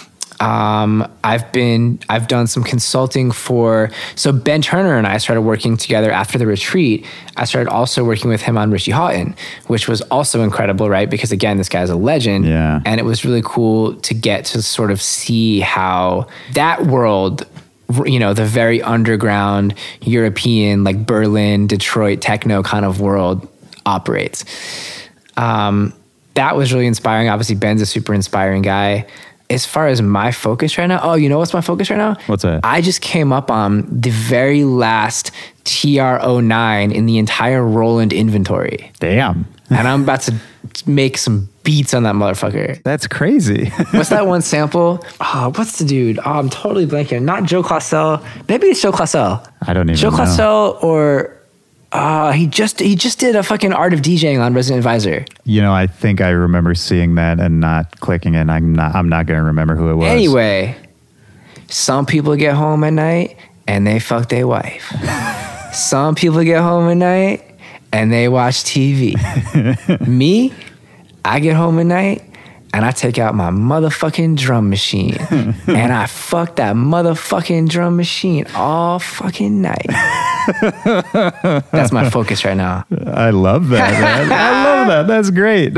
Um, I've been, I've done some consulting for, so Ben Turner and I started working together after the retreat. I started also working with him on Richie Houghton, which was also incredible, right? Because again, this guy's a legend. Yeah. And it was really cool to get to sort of see how that world, you know, the very underground European, like Berlin, Detroit, techno kind of world operates. Um, that was really inspiring. Obviously, Ben's a super inspiring guy. As far as my focus right now, oh, you know what's my focus right now? What's that? I just came up on the very last T R oh nine in the entire Roland inventory. Damn. And I'm about to make some beats on that motherfucker. That's crazy. What's that one sample? Oh, what's the dude? Oh, I'm totally blanking. Not Joe Classell. Maybe it's Joe Classell. I don't even Joe know. Joe Classell or... Uh, he just he just did a fucking Art of DJing on Resident Advisor. You know, I think I remember seeing that and not clicking it. I'm not. I'm not going to remember who it was. Anyway, some people get home at night and they fuck their wife. Some people get home at night and they watch T V. Me, I get home at night and I take out my motherfucking drum machine and I fuck that motherfucking drum machine all fucking night. That's my focus right now. I love that, man. I love that. That's great.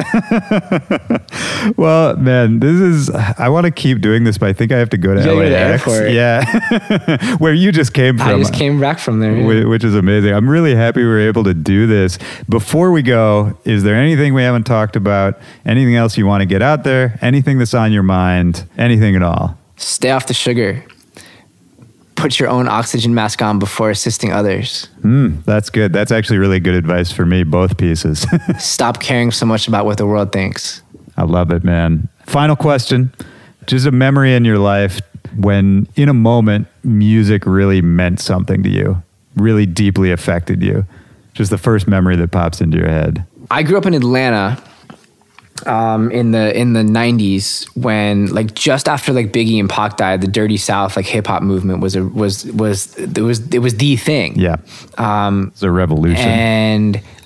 Well, man, this is, I want to keep doing this, but I think I have to go to You L A X. Go to the yeah. Where you just came from. I just came back from there. Yeah. Which is amazing. I'm really happy we were able to do this. Before we go, is there anything we haven't talked about? Anything else you want to get out there? Anything that's on your mind? Anything at all? Stay off the sugar. Put your own oxygen mask on before assisting others. Mm, that's good. That's actually really good advice for me, both pieces. Stop caring so much about what the world thinks. I love it, man. Final question. Just a memory in your life when, in a moment, music really meant something to you, really deeply affected you. Just the first memory that pops into your head. I grew up in Atlanta. Um, in the in the nineties, when like just after like Biggie and Pac died, the Dirty South like hip hop movement was a was was it was it was the thing. Yeah, um, it's a revolution. And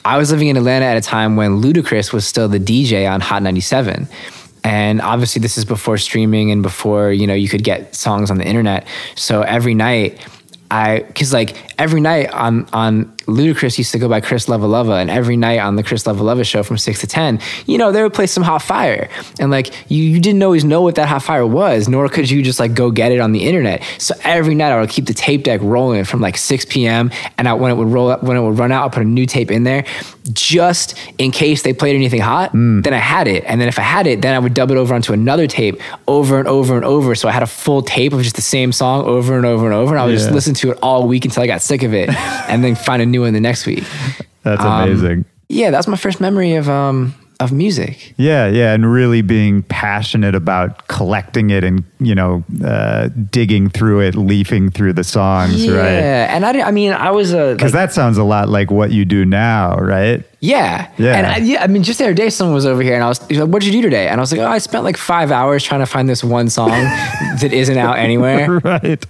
I was living in Atlanta at a time when Ludacris was still the D J on Hot ninety-seven. And obviously this is before streaming and before, you know, you could get songs on the internet. So every night I, cause like every night on, on Ludacris used to go by Chris Lova Lova, and every night on the Chris Lova Lova show from six to ten, you know, they would play some hot fire. And like, you, you didn't always know what that hot fire was, nor could you just like go get it on the internet. So every night I would keep the tape deck rolling from like six p.m. And I, when it would roll up, when it would run out, I'll put a new tape in there just in case they played anything hot. Mm. Then I had it. And then if I had it, then I would dub it over onto another tape over and over and over. So I had a full tape of just the same song over and over and over. And I would yeah. just listen to it all week until I got sick of it and then find a new one the next week. That's amazing. Um, yeah, that's my first memory of um of music. Yeah, yeah, and really being passionate about collecting it and, you know, uh, digging through it, leafing through the songs, yeah. right? Yeah, and I, I mean, I was a... Because like, that sounds a lot like what you do now, right? Yeah. Yeah. And I, yeah, I mean, just the other day, someone was over here and I was, he was like, what'd you do today? And I was like, oh, I spent like five hours trying to find this one song that isn't out anywhere. Right.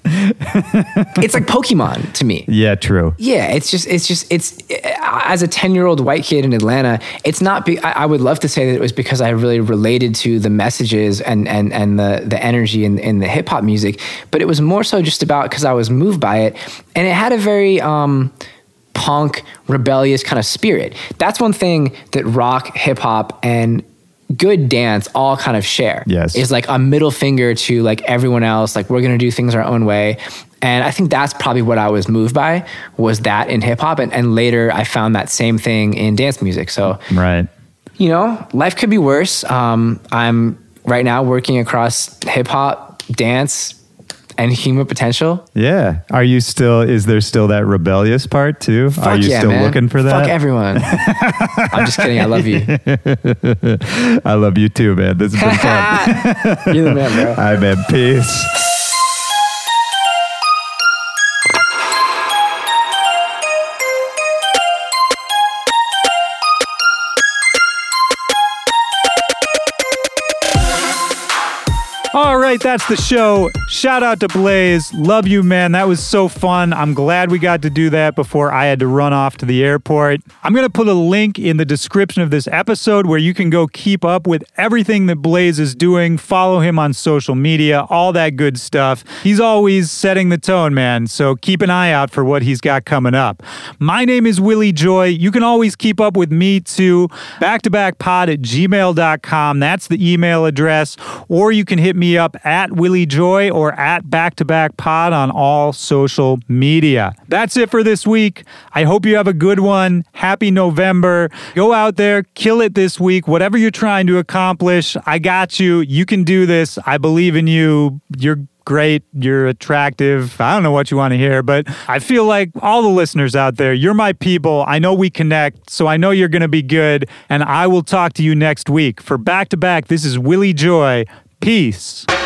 It's like Pokemon to me. Yeah, true. Yeah, it's just, it's just, it's, as a ten-year-old white kid in Atlanta, it's not, be, I, I would love to say that it was because I really related to the messages and and and the, the energy in, in the hip-hop music, but it was more so just about because I was moved by it. And it had a very... um punk, rebellious kind of spirit. That's one thing that rock, hip hop, and good dance all kind of share. Yes. Is like a middle finger to like everyone else. Like, we're going to do things our own way. And I think that's probably what I was moved by, was that in hip hop. And, and later I found that same thing in dance music. So, right. You know, life could be worse. Um, I'm right now working across hip hop, dance, and human potential. Yeah. Are you still, is there still that rebellious part too? Fuck Are you yeah, still man. looking for that? Fuck everyone. I'm just kidding. I love you. I love you too, man. This has been fun. You're the man, bro. All right, man. Peace. All right, that's the show. Shout out to Blaze. Love you, man. That was so fun. I'm glad we got to do that before I had to run off to the airport. I'm going to put a link in the description of this episode where you can go keep up with everything that Blaze is doing. Follow him on social media, all that good stuff. He's always setting the tone, man. So keep an eye out for what he's got coming up. My name is Willie Joy. You can always keep up with me too. back to back pod at gmail dot com. That's the email address. Or you can hit me up at Willie Joy or at Back to Back Pod on all social media. That's it for this week. I hope you have a good one. Happy November. Go out there, kill it this week. Whatever you're trying to accomplish, I got you. You can do this. I believe in you. You're great. You're attractive. I don't know what you want to hear, but I feel like all the listeners out there, you're my people. I know we connect, so I know you're going to be good, and I will talk to you next week. For Back to Back, this is Willie Joy. Peace.